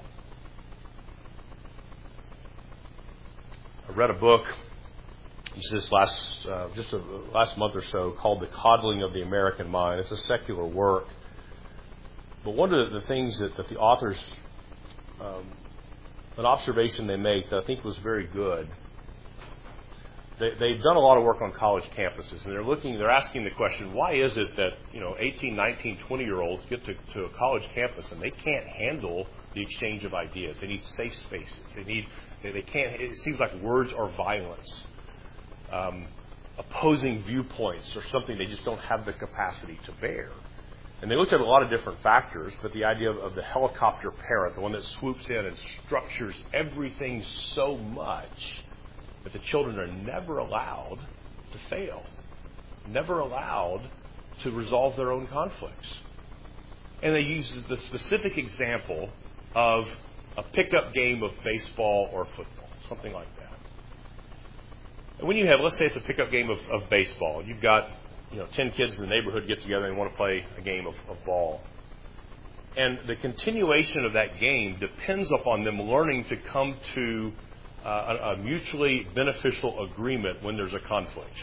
I read a book just last month or so called The Coddling of the American Mind. It's a secular work. But one of the things that the authors, an observation they make that I think was very good, they've done a lot of work on college campuses, and they're asking the question, why is it that 18, 19, 20-year-olds get to a college campus and they can't handle the exchange of ideas? They need safe spaces. They can't. It seems like words are violence. Opposing viewpoints are something they just don't have the capacity to bear. And they looked at a lot of different factors, but the idea of the helicopter parent, the one that swoops in and structures everything so much that the children are never allowed to fail, never allowed to resolve their own conflicts. And they use the specific example of a pickup game of baseball or football, something like that. And when you have, let's say it's a pickup game of baseball, you've got 10 kids in the neighborhood get together and want to play a game of ball. And the continuation of that game depends upon them learning to come to a mutually beneficial agreement when there's a conflict.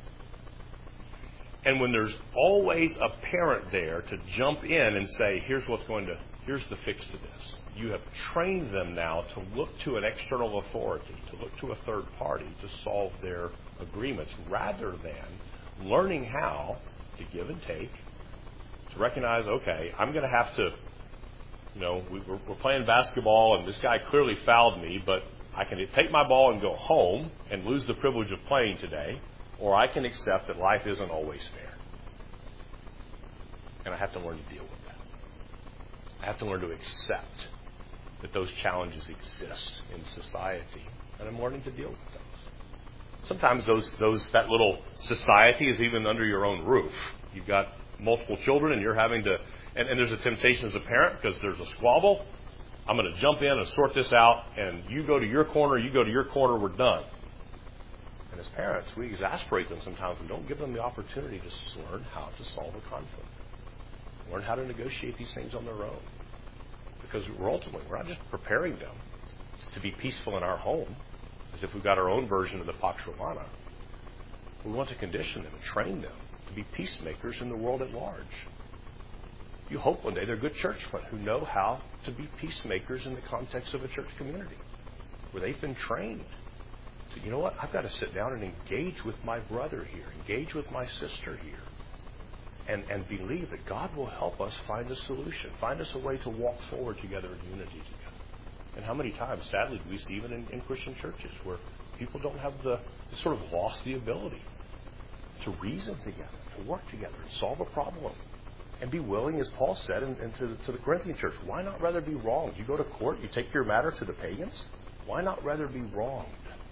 And when there's always a parent there to jump in and say, here's the fix to this. You have trained them now to look to an external authority, to look to a third party to solve their agreements, rather than learning how to give and take, to recognize, okay, I'm going to have to, we're playing basketball and this guy clearly fouled me, but I can take my ball and go home and lose the privilege of playing today, or I can accept that life isn't always fair. And I have to learn to deal with that. I have to learn to accept that those challenges exist in society, and I'm learning to deal with those. Sometimes that little society is even under your own roof. You've got multiple children, and you're having to, and there's a temptation as a parent because there's a squabble. I'm going to jump in and sort this out, and you go to your corner, we're done. And as parents, we exasperate them sometimes and don't give them the opportunity to learn how to solve a conflict, learn how to negotiate these things on their own. Because we're not just preparing them to be peaceful in our home, as if we've got our own version of the Pax Romana. We want to condition them and train them to be peacemakers in the world at large. You hope one day they're good churchmen who know how to be peacemakers in the context of a church community, where they've been trained. So, you know what? I've got to sit down and engage with my brother here, engage with my sister here, and believe that God will help us find a solution, find us a way to walk forward together in unity together. And how many times, sadly, do we see even in Christian churches where people don't have sort of lost the ability to reason together, to work together, and solve a problem, and be willing, as Paul said to the Corinthian church, why not rather be wronged? You go to court, you take your matter to the pagans. Why not rather be wronged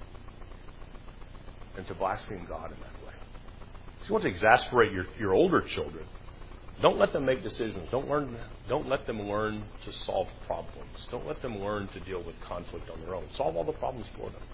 than to blaspheme God in that way? So you want to exasperate your older children. Don't let them make decisions. Don't let them learn to solve problems. Don't let them learn to deal with conflict on their own. Solve all the problems for them.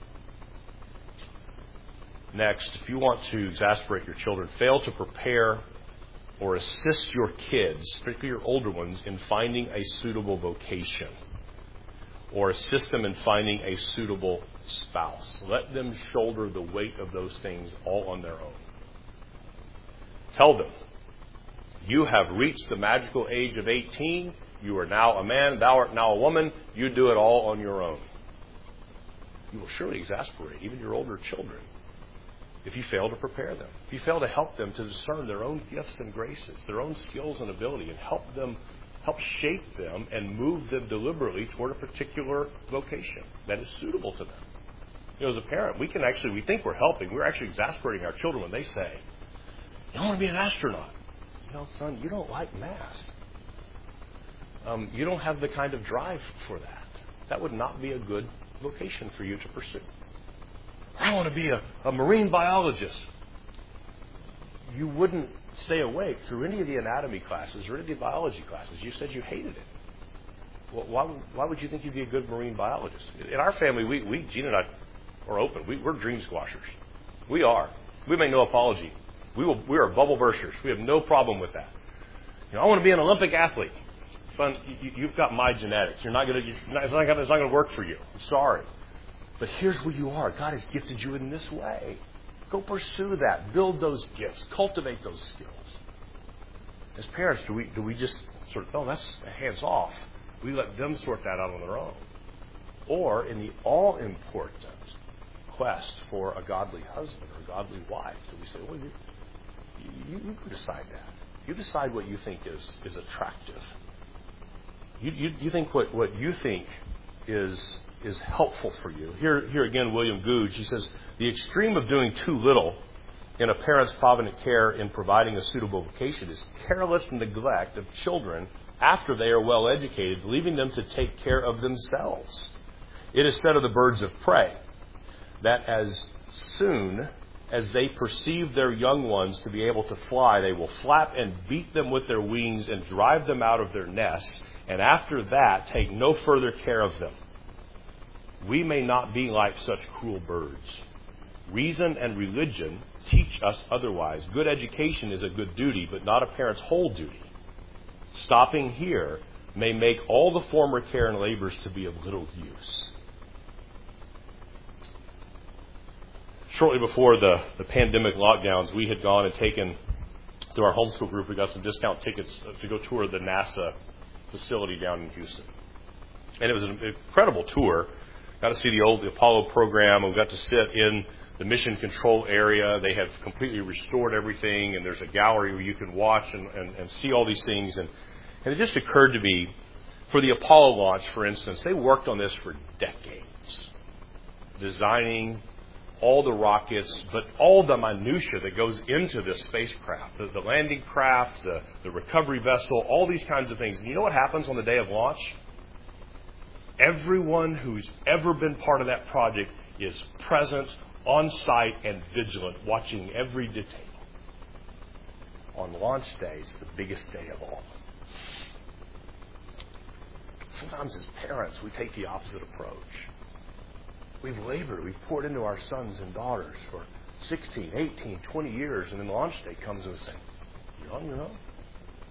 Next, if you want to exasperate your children, fail to prepare or assist your kids, particularly your older ones, in finding a suitable vocation, or assist them in finding a suitable spouse. Let them shoulder the weight of those things all on their own. Tell them, you have reached the magical age of 18. You are now a man. Thou art now a woman. You do it all on your own. You will surely exasperate even your older children if you fail to prepare them, if you fail to help them to discern their own gifts and graces, their own skills and ability, and help shape them and move them deliberately toward a particular vocation that is suitable to them. You know, as a parent, we think we're helping. We're actually exasperating our children when they say, "I want to be an astronaut." You know, son, you don't like math. You don't have the kind of drive for that. That would not be a good vocation for you to pursue. I want to be a marine biologist. You wouldn't stay awake through any of the anatomy classes or any of the biology classes. You said you hated it. Well, why would you think you'd be a good marine biologist? In our family, Gina and I are open. We're dream squashers. We are. We make no apology. We are bubble bursters. We have no problem with that. You know, I want to be an Olympic athlete. Son, you've got my genetics. It's not going to work for you. I'm sorry. But here's who you are. God has gifted you in this way. Go pursue that. Build those gifts. Cultivate those skills. As parents, do we just sort of, oh, that's hands off. We let them sort that out on their own. Or in the all-important quest for a godly husband or a godly wife, do we say, well, you decide that. You decide what you think is attractive. You think what you think is helpful for you. Here again, William Gouge, he says, the extreme of doing too little in a parent's provident care in providing a suitable vocation is careless neglect of children after they are well educated, leaving them to take care of themselves. It is said of the birds of prey that as soon as they perceive their young ones to be able to fly, they will flap and beat them with their wings and drive them out of their nests, and after that take no further care of them. We may not be like such cruel birds. Reason and religion teach us otherwise. Good education is a good duty, but not a parent's whole duty. Stopping here may make all the former care and labors to be of little use. Shortly before the pandemic lockdowns, we had gone and taken, through our homeschool group, we got some discount tickets to go tour the NASA facility down in Houston. And it was an incredible tour. Got to see the Apollo program. We got to sit in the mission control area. They have completely restored everything, and there's a gallery where you can watch and see all these things. And it just occurred to me, for the Apollo launch, for instance, they worked on this for decades, designing all the rockets, but all the minutia that goes into this spacecraft, the landing craft, the recovery vessel, all these kinds of things. And you know what happens on the day of launch? Everyone who's ever been part of that project is present, on site, and vigilant, watching every detail. On launch day is the biggest day of all. Sometimes as parents, we take the opposite approach. We've labored, we've poured into our sons and daughters for 16, 18, 20 years, and then launch day comes and we say, you're on your own.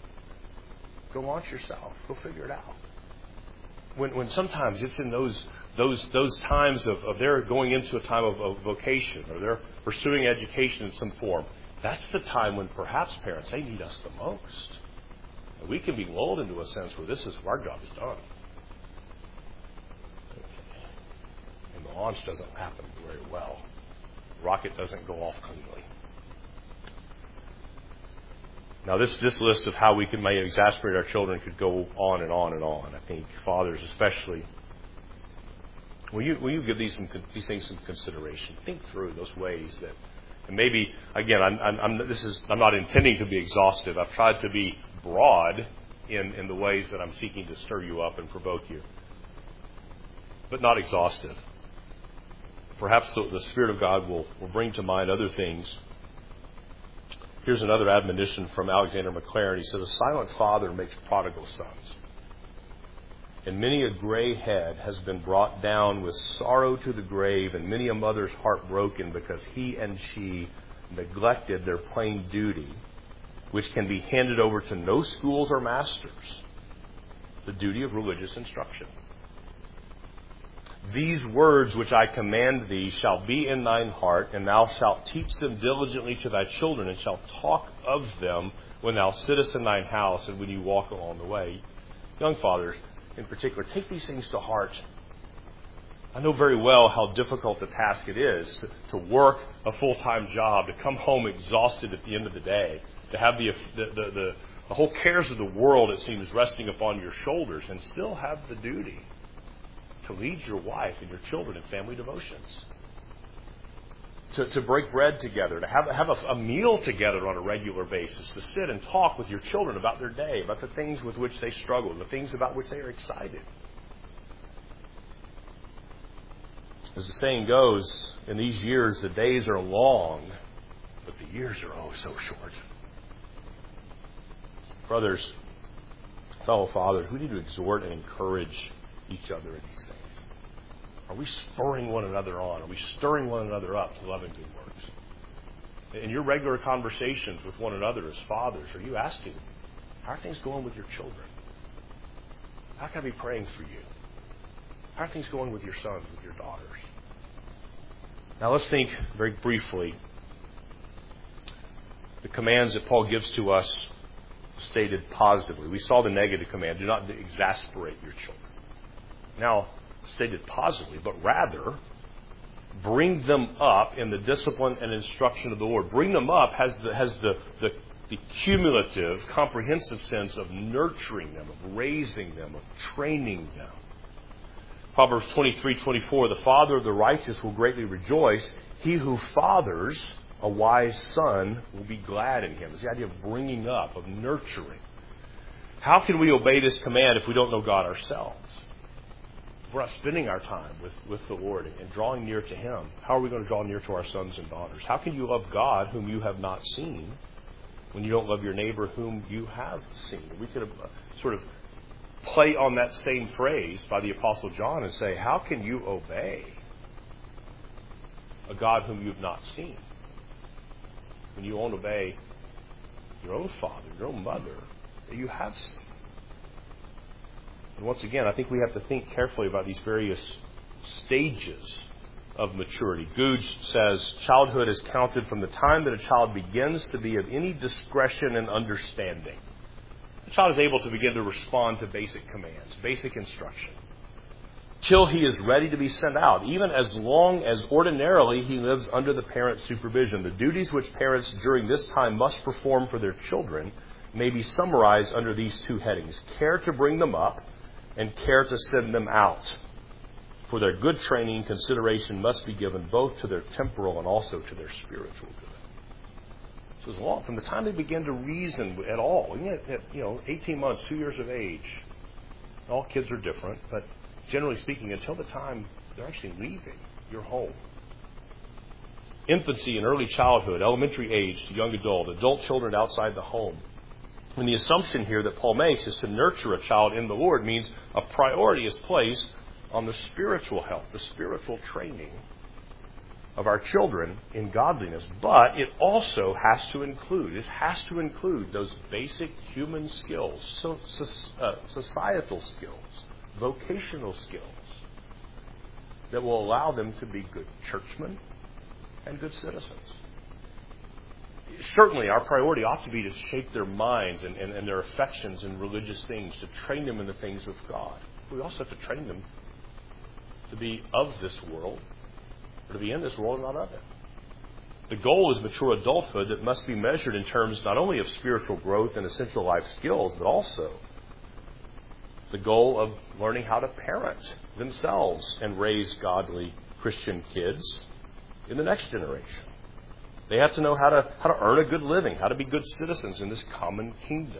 Go launch yourself. Go figure it out. When sometimes it's in those those times of their going into a time of vocation, or they're pursuing education in some form, that's the time when perhaps parents, they need us the most. And we can be lulled into a sense where our job is done. And the launch doesn't happen very well. The rocket doesn't go off cleanly. Now, this list of how we may exasperate our children could go on and on and on. I think fathers especially, will you give these things some consideration? Think through those ways that, and maybe again, I'm not intending to be exhaustive. I've tried to be broad in the ways that I'm seeking to stir you up and provoke you, but not exhaustive. Perhaps the Spirit of God will bring to mind other things. Here's another admonition from Alexander Maclaren. He says, "A silent father makes prodigal sons. And many a gray head has been brought down with sorrow to the grave, and many a mother's heart broken because he and she neglected their plain duty, which can be handed over to no schools or masters, the duty of religious instruction. These words which I command thee shall be in thine heart, and thou shalt teach them diligently to thy children, and shalt talk of them when thou sittest in thine house and when you walk along the way." Young fathers, in particular, take these things to heart. I know very well how difficult the task it is to work a full-time job, to come home exhausted at the end of the day, to have the whole cares of the world, it seems, resting upon your shoulders, and still have the duty to lead your wife and your children in family devotions, to break bread together, to have a meal together on a regular basis, to sit and talk with your children about their day, about the things with which they struggle, the things about which they are excited. As the saying goes, in these years the days are long, but the years are oh so short. Brothers, fellow fathers, we need to exhort and encourage each other in these things. Are we spurring one another on? Are we stirring one another up to love and good works? In your regular conversations with one another as fathers, are you asking, how are things going with your children? How can I be praying for you? How are things going with your sons, with your daughters? Now let's think very briefly. The commands that Paul gives to us stated positively. We saw the negative command, do not exasperate your children. Now, stated positively, but rather bring them up in the discipline and instruction of the Lord. Bring them up has the cumulative, comprehensive sense of nurturing them, of raising them, of training them. Proverbs 23:24, "The father of the righteous will greatly rejoice. He who fathers a wise son will be glad in him." It's the idea of bringing up, of nurturing. How can we obey this command if we don't know God ourselves? If we're not spending our time with the Lord and drawing near to Him, how are we going to draw near to our sons and daughters? How can you love God whom you have not seen when you don't love your neighbor whom you have seen? We could sort of play on that same phrase by the Apostle John and say, how can you obey a God whom you've not seen when you won't obey your own father, your own mother that you have seen? And once again, I think we have to think carefully about these various stages of maturity. Googe says, childhood is counted from the time that a child begins to be of any discretion and understanding. The child is able to begin to respond to basic commands, basic instruction, till he is ready to be sent out, even as long as ordinarily he lives under the parent's supervision. The duties which parents during this time must perform for their children may be summarized under these two headings: care to bring them up and care to send them out. For their good training, consideration must be given both to their temporal and also to their spiritual good. So as long from the time they begin to reason at all, at 18 months, 2 years of age, all kids are different, but generally speaking, until the time they're actually leaving your home. Infancy and early childhood, elementary age to young adult children outside the home. And the assumption here that Paul makes is to nurture a child in the Lord means a priority is placed on the spiritual health, the spiritual training of our children in godliness. But it also has to include those basic human skills, societal skills, vocational skills, that will allow them to be good churchmen and good citizens. Certainly, our priority ought to be to shape their minds and their affections in religious things, to train them in the things of God. We also have to train them to be of this world, or to be in this world and not of it. The goal is mature adulthood that must be measured in terms not only of spiritual growth and essential life skills, but also the goal of learning how to parent themselves and raise godly Christian kids in the next generation. They have to know how to earn a good living, how to be good citizens in this common kingdom.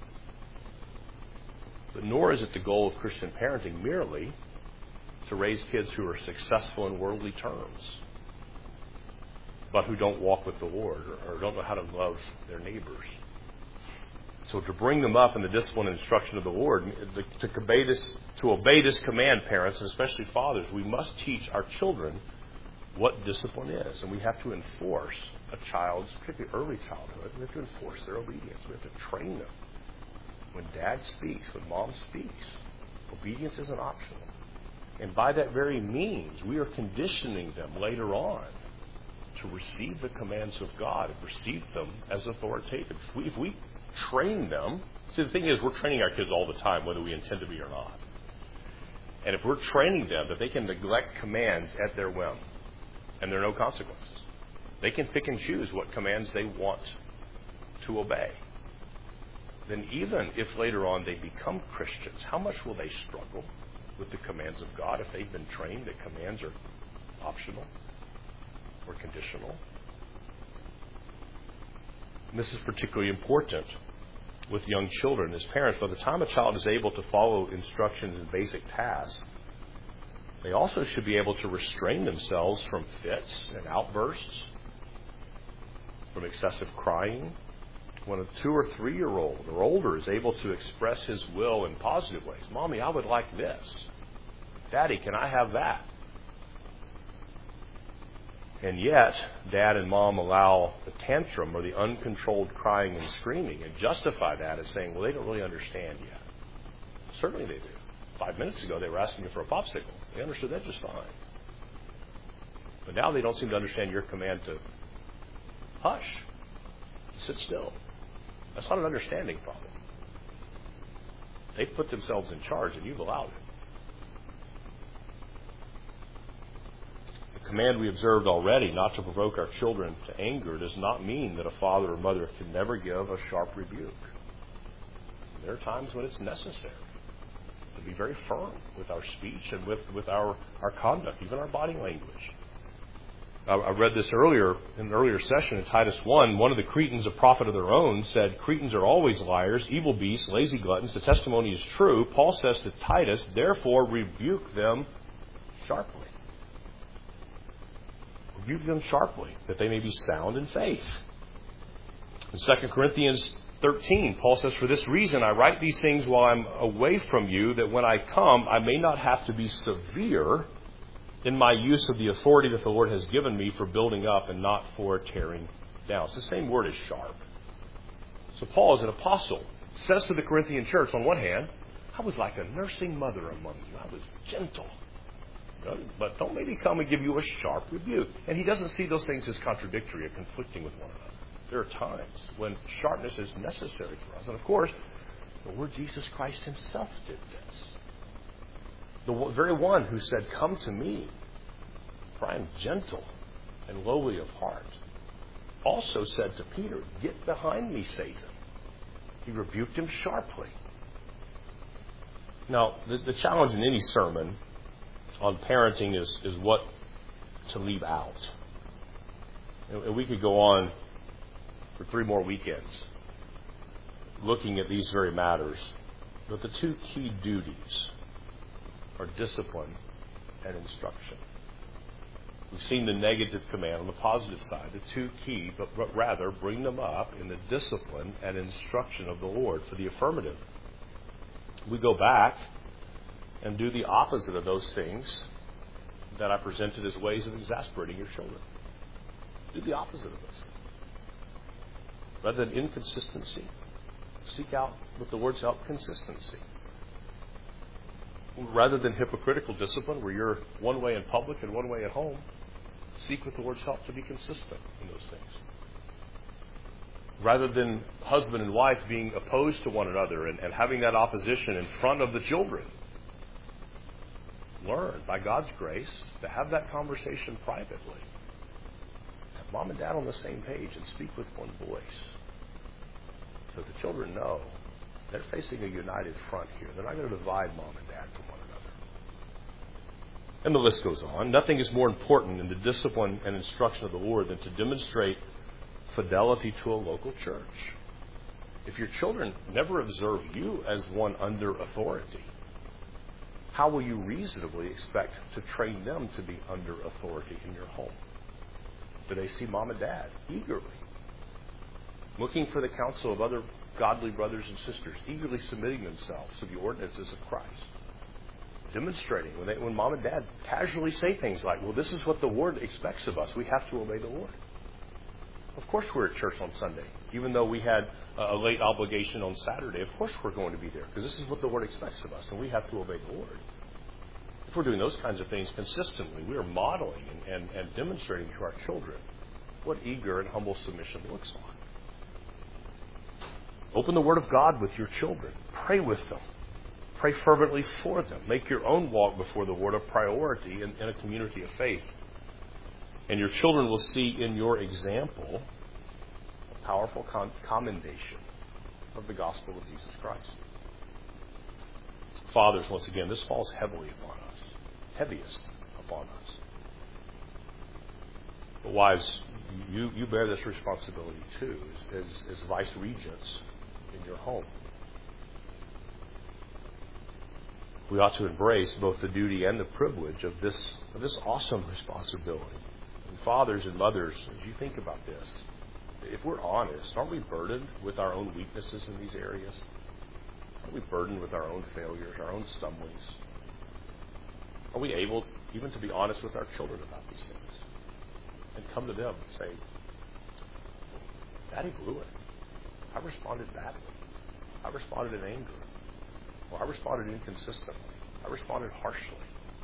But nor is it the goal of Christian parenting merely to raise kids who are successful in worldly terms, but who don't walk with the Lord or don't know how to love their neighbors. So to bring them up in the discipline and instruction of the Lord, to obey this command, parents, and especially fathers, we must teach our children what discipline is. And we have to enforce a child's, particularly early childhood, we have to enforce their obedience. We have to train them. When dad speaks, when mom speaks, obedience isn't optional. And by that very means, we are conditioning them later on to receive the commands of God and receive them as authoritative. If we train them, see, the thing is, we're training our kids all the time, whether we intend to be or not. And if we're training them that they can neglect commands at their whim, and there are no consequences, they can pick and choose what commands they want to obey, then even if later on they become Christians, how much will they struggle with the commands of God if they've been trained that commands are optional or conditional? And this is particularly important with young children. As parents, by the time a child is able to follow instructions in basic tasks, they also should be able to restrain themselves from fits and outbursts, from excessive crying. When a 2 or 3-year-old or older is able to express his will in positive ways, Mommy, I would like this. Daddy, can I have that? And yet, Dad and Mom allow the tantrum or the uncontrolled crying and screaming and justify that as saying, well, they don't really understand yet. Certainly they do. 5 minutes ago, they were asking me for a popsicle. They understood that just fine. But now they don't seem to understand your command to hush, sit still. That's not an understanding problem. They've put themselves in charge and you've allowed it. The command we observed already, not to provoke our children to anger, does not mean that a father or mother can never give a sharp rebuke. There are times when it's necessary to be very firm with our speech and with our conduct, even our body language. I read this earlier in an earlier session in Titus 1. One of the Cretans, a prophet of their own, said, Cretans are always liars, evil beasts, lazy gluttons. The testimony is true. Paul says to Titus, therefore rebuke them sharply. Rebuke them sharply, that they may be sound in faith. In 2 Corinthians 13, Paul says, for this reason I write these things while I'm away from you, that when I come I may not have to be severe in my use of the authority that the Lord has given me for building up and not for tearing down. It's the same word as sharp. So Paul, as an apostle, says to the Corinthian church, on one hand, I was like a nursing mother among you. I was gentle. But don't maybe come and give you a sharp rebuke. And he doesn't see those things as contradictory or conflicting with one another. There are times when sharpness is necessary for us. And of course, the Lord Jesus Christ himself did this. The very one who said, come to me, for I am gentle and lowly of heart, also said to Peter, get behind me, Satan. He rebuked him sharply. Now, the challenge in any sermon on parenting is what to leave out. And we could go on for 3 more weekends looking at these very matters. But the 2 key duties are discipline and instruction. We've seen the negative command on the positive side, the 2 key, but rather bring them up in the discipline and instruction of the Lord. For the affirmative, we go back and do the opposite of those things that I presented as ways of exasperating your children. Do the opposite of those things. Rather than inconsistency, seek out, with the Lord's help, consistency. Rather than hypocritical discipline where you're one way in public and one way at home, seek with the Lord's help to be consistent in those things. Rather than husband and wife being opposed to one another and having that opposition in front of the children, learn, by God's grace, to have that conversation privately. Have mom and dad on the same page and speak with one voice. So the children know they're facing a united front here. They're not going to divide mom and dad from one another. And the list goes on. Nothing is more important in the discipline and instruction of the Lord than to demonstrate fidelity to a local church. If your children never observe you as one under authority, how will you reasonably expect to train them to be under authority in your home? Do they see mom and dad eagerly looking for the counsel of other godly brothers and sisters, eagerly submitting themselves to the ordinances of Christ? Demonstrating when mom and dad casually say things like, well, this is what the Lord expects of us. We have to obey the Lord. Of course we're at church on Sunday. Even though we had a late obligation on Saturday, of course we're going to be there because this is what the Lord expects of us and we have to obey the Lord. If we're doing those kinds of things consistently, we are modeling and demonstrating to our children what eager and humble submission looks like. Open the Word of God with your children. Pray with them. Pray fervently for them. Make your own walk before the Lord a priority in a community of faith. And your children will see in your example a powerful commendation of the gospel of Jesus Christ. Fathers, once again, this falls heavily upon us. Heaviest upon us. But wives, you bear this responsibility too, as vice regents in your home. We ought to embrace both the duty and the privilege of this awesome responsibility. And fathers and mothers, as you think about this, if we're honest, aren't we burdened with our own weaknesses in these areas? Aren't we burdened with our own failures, our own stumblings? Are we able even to be honest with our children about these things? And come to them and say, Daddy blew it. I responded badly. I responded in anger. Or I responded inconsistently. I responded harshly.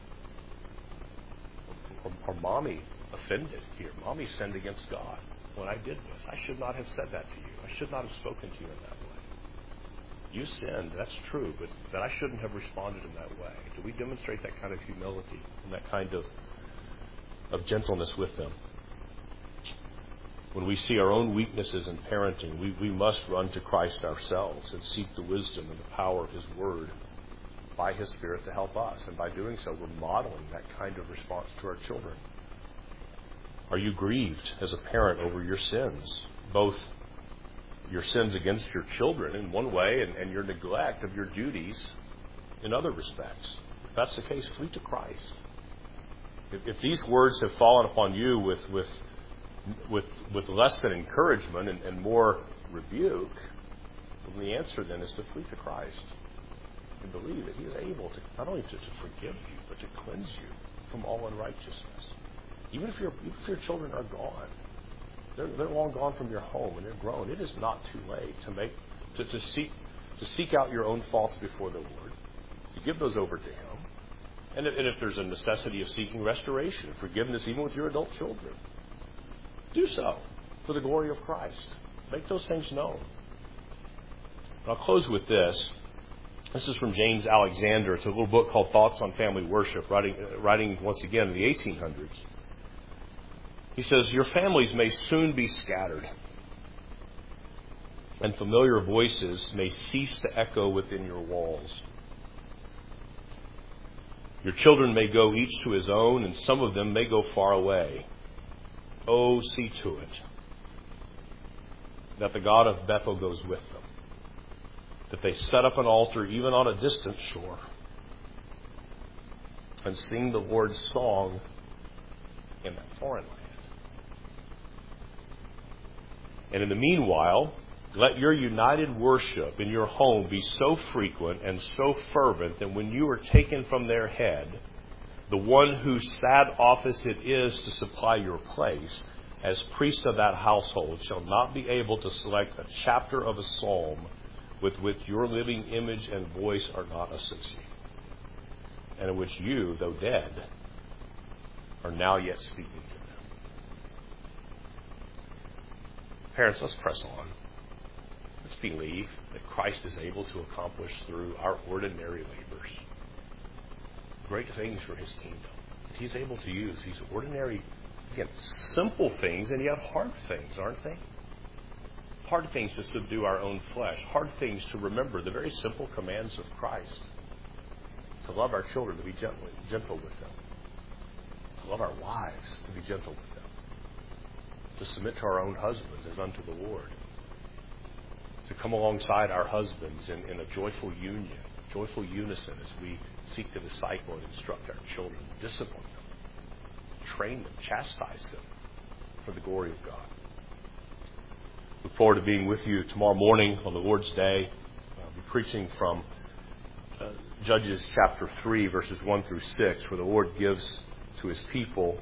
Or Mommy offended here. Mommy sinned against God when I did this. I should not have said that to you. I should not have spoken to you in that way. You sinned, that's true, but I shouldn't have responded in that way. Do we demonstrate that kind of humility and that kind of gentleness with them? When we see our own weaknesses in parenting, we must run to Christ ourselves and seek the wisdom and the power of His Word by His Spirit to help us. And by doing so, we're modeling that kind of response to our children. Are you grieved as a parent over your sins? Both your sins against your children in one way and your neglect of your duties in other respects. If that's the case, flee to Christ. If these words have fallen upon you with less than encouragement and more rebuke, well, the answer then is to flee to Christ and believe that He is able to not only to forgive you, but to cleanse you from all unrighteousness. Even if your children are gone, they're long gone from your home and they're grown. It is not too late to seek out your own faults before the Lord, to give those over to Him, and if there's a necessity of seeking restoration, forgiveness, even with your adult children, do so for the glory of Christ. Make those things known. And I'll close with this. This is from James Alexander. It's a little book called Thoughts on Family Worship, writing once again in the 1800s. He says, your families may soon be scattered, and familiar voices may cease to echo within your walls. Your children may go each to his own, and some of them may go far away. Oh, see to it that the God of Bethel goes with them, that they set up an altar even on a distant shore and sing the Lord's song in that foreign land. And in the meanwhile, let your united worship in your home be so frequent and so fervent that when you are taken from their head, the one whose sad office it is to supply your place as priest of that household shall not be able to select a chapter of a psalm with which your living image and voice are not associated. and in which you, though dead, are now yet speaking to them. Parents, let's press on. Let's believe that Christ is able to accomplish through our ordinary labors great things for His kingdom. That He's able to use these ordinary, again, simple things and yet hard things, aren't they? Hard things to subdue our own flesh. Hard things to remember the very simple commands of Christ. To love our children, to be gentle with them. To love our wives, to be gentle with them. To submit to our own husbands as unto the Lord. To come alongside our husbands in a joyful union, joyful unison as we seek to disciple and instruct our children, discipline them, train them, chastise them for the glory of God. Look forward to being with you tomorrow morning on the Lord's Day. I'll be preaching from Judges chapter 3, verses 1 through 6, where the Lord gives to His people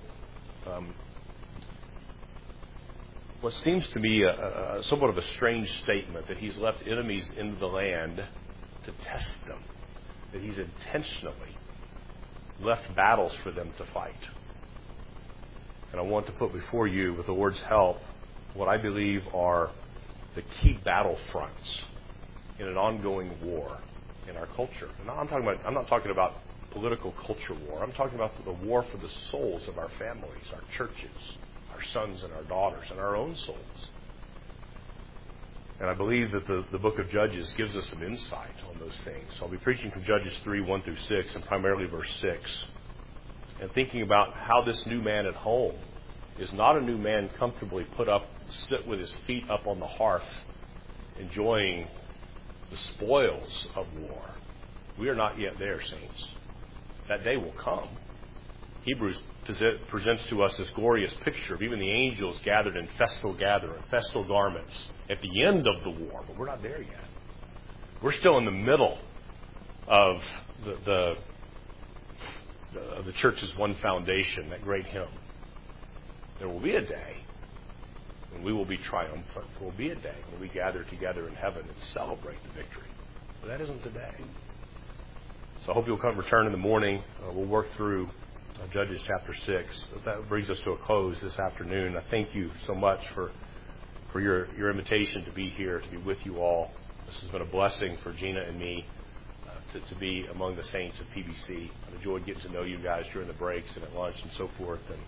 what seems to be somewhat of a strange statement, that He's left enemies into the land to test them, that He's intentionally left battles for them to fight. And I want to put before you, with the Lord's help, what I believe are the key battle fronts in an ongoing war in our culture. And I'm not talking about political culture war. I'm talking about the war for the souls of our families, our churches, our sons and our daughters, and our own souls. And I believe that the book of Judges gives us some insight on those things. So I'll be preaching from Judges 3, 1 through 6, and primarily verse 6, and thinking about how this new man at home is not a new man comfortably sit with his feet up on the hearth, enjoying the spoils of war. We are not yet there, saints. That day will come. Hebrews presents to us this glorious picture of even the angels gathered in festal garments at the end of the war, but we're not there yet. We're still in the middle of the church's one foundation, that great hymn. There will be a day when we will be triumphant. There will be a day when we gather together in heaven and celebrate the victory. But that isn't today. So I hope you'll return in the morning. We'll work through Judges chapter 6. That brings us to a close this afternoon. I thank you so much for your invitation to be here, to be with you all. This has been a blessing for Gina and me to be among the saints of PBC. I've enjoyed getting to know you guys during the breaks and at lunch and so forth, and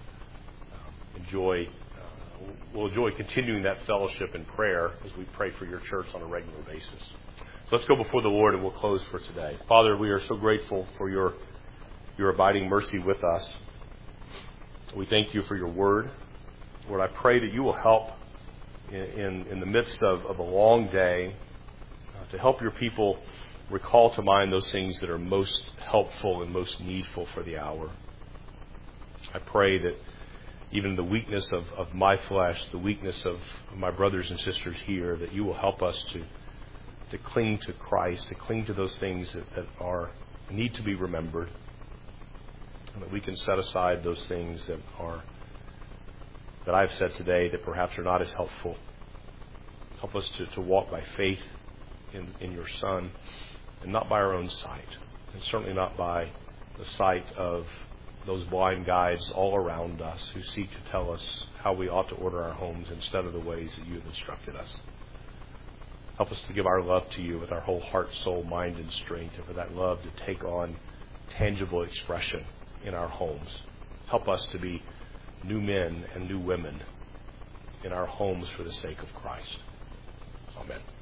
we'll enjoy continuing that fellowship in prayer as we pray for your church on a regular basis. So let's go before the Lord and we'll close for today. Father, we are so grateful for your abiding mercy with us. We thank you for your word. Lord, I pray that you will help in the midst of a long day to help your people recall to mind those things that are most helpful and most needful for the hour. I pray that even the weakness of my flesh, the weakness of my brothers and sisters here, that you will help us to cling to Christ, to cling to those things that need to be remembered, and that we can set aside those things that I've said today that perhaps are not as helpful. Help us to walk by faith in your Son, and not by our own sight, and certainly not by the sight of those blind guides all around us who seek to tell us how we ought to order our homes instead of the ways that you have instructed us. Help us to give our love to you with our whole heart, soul, mind, and strength, and for that love to take on tangible expression in our homes. Help us to be new men and new women in our homes for the sake of Christ. Amen.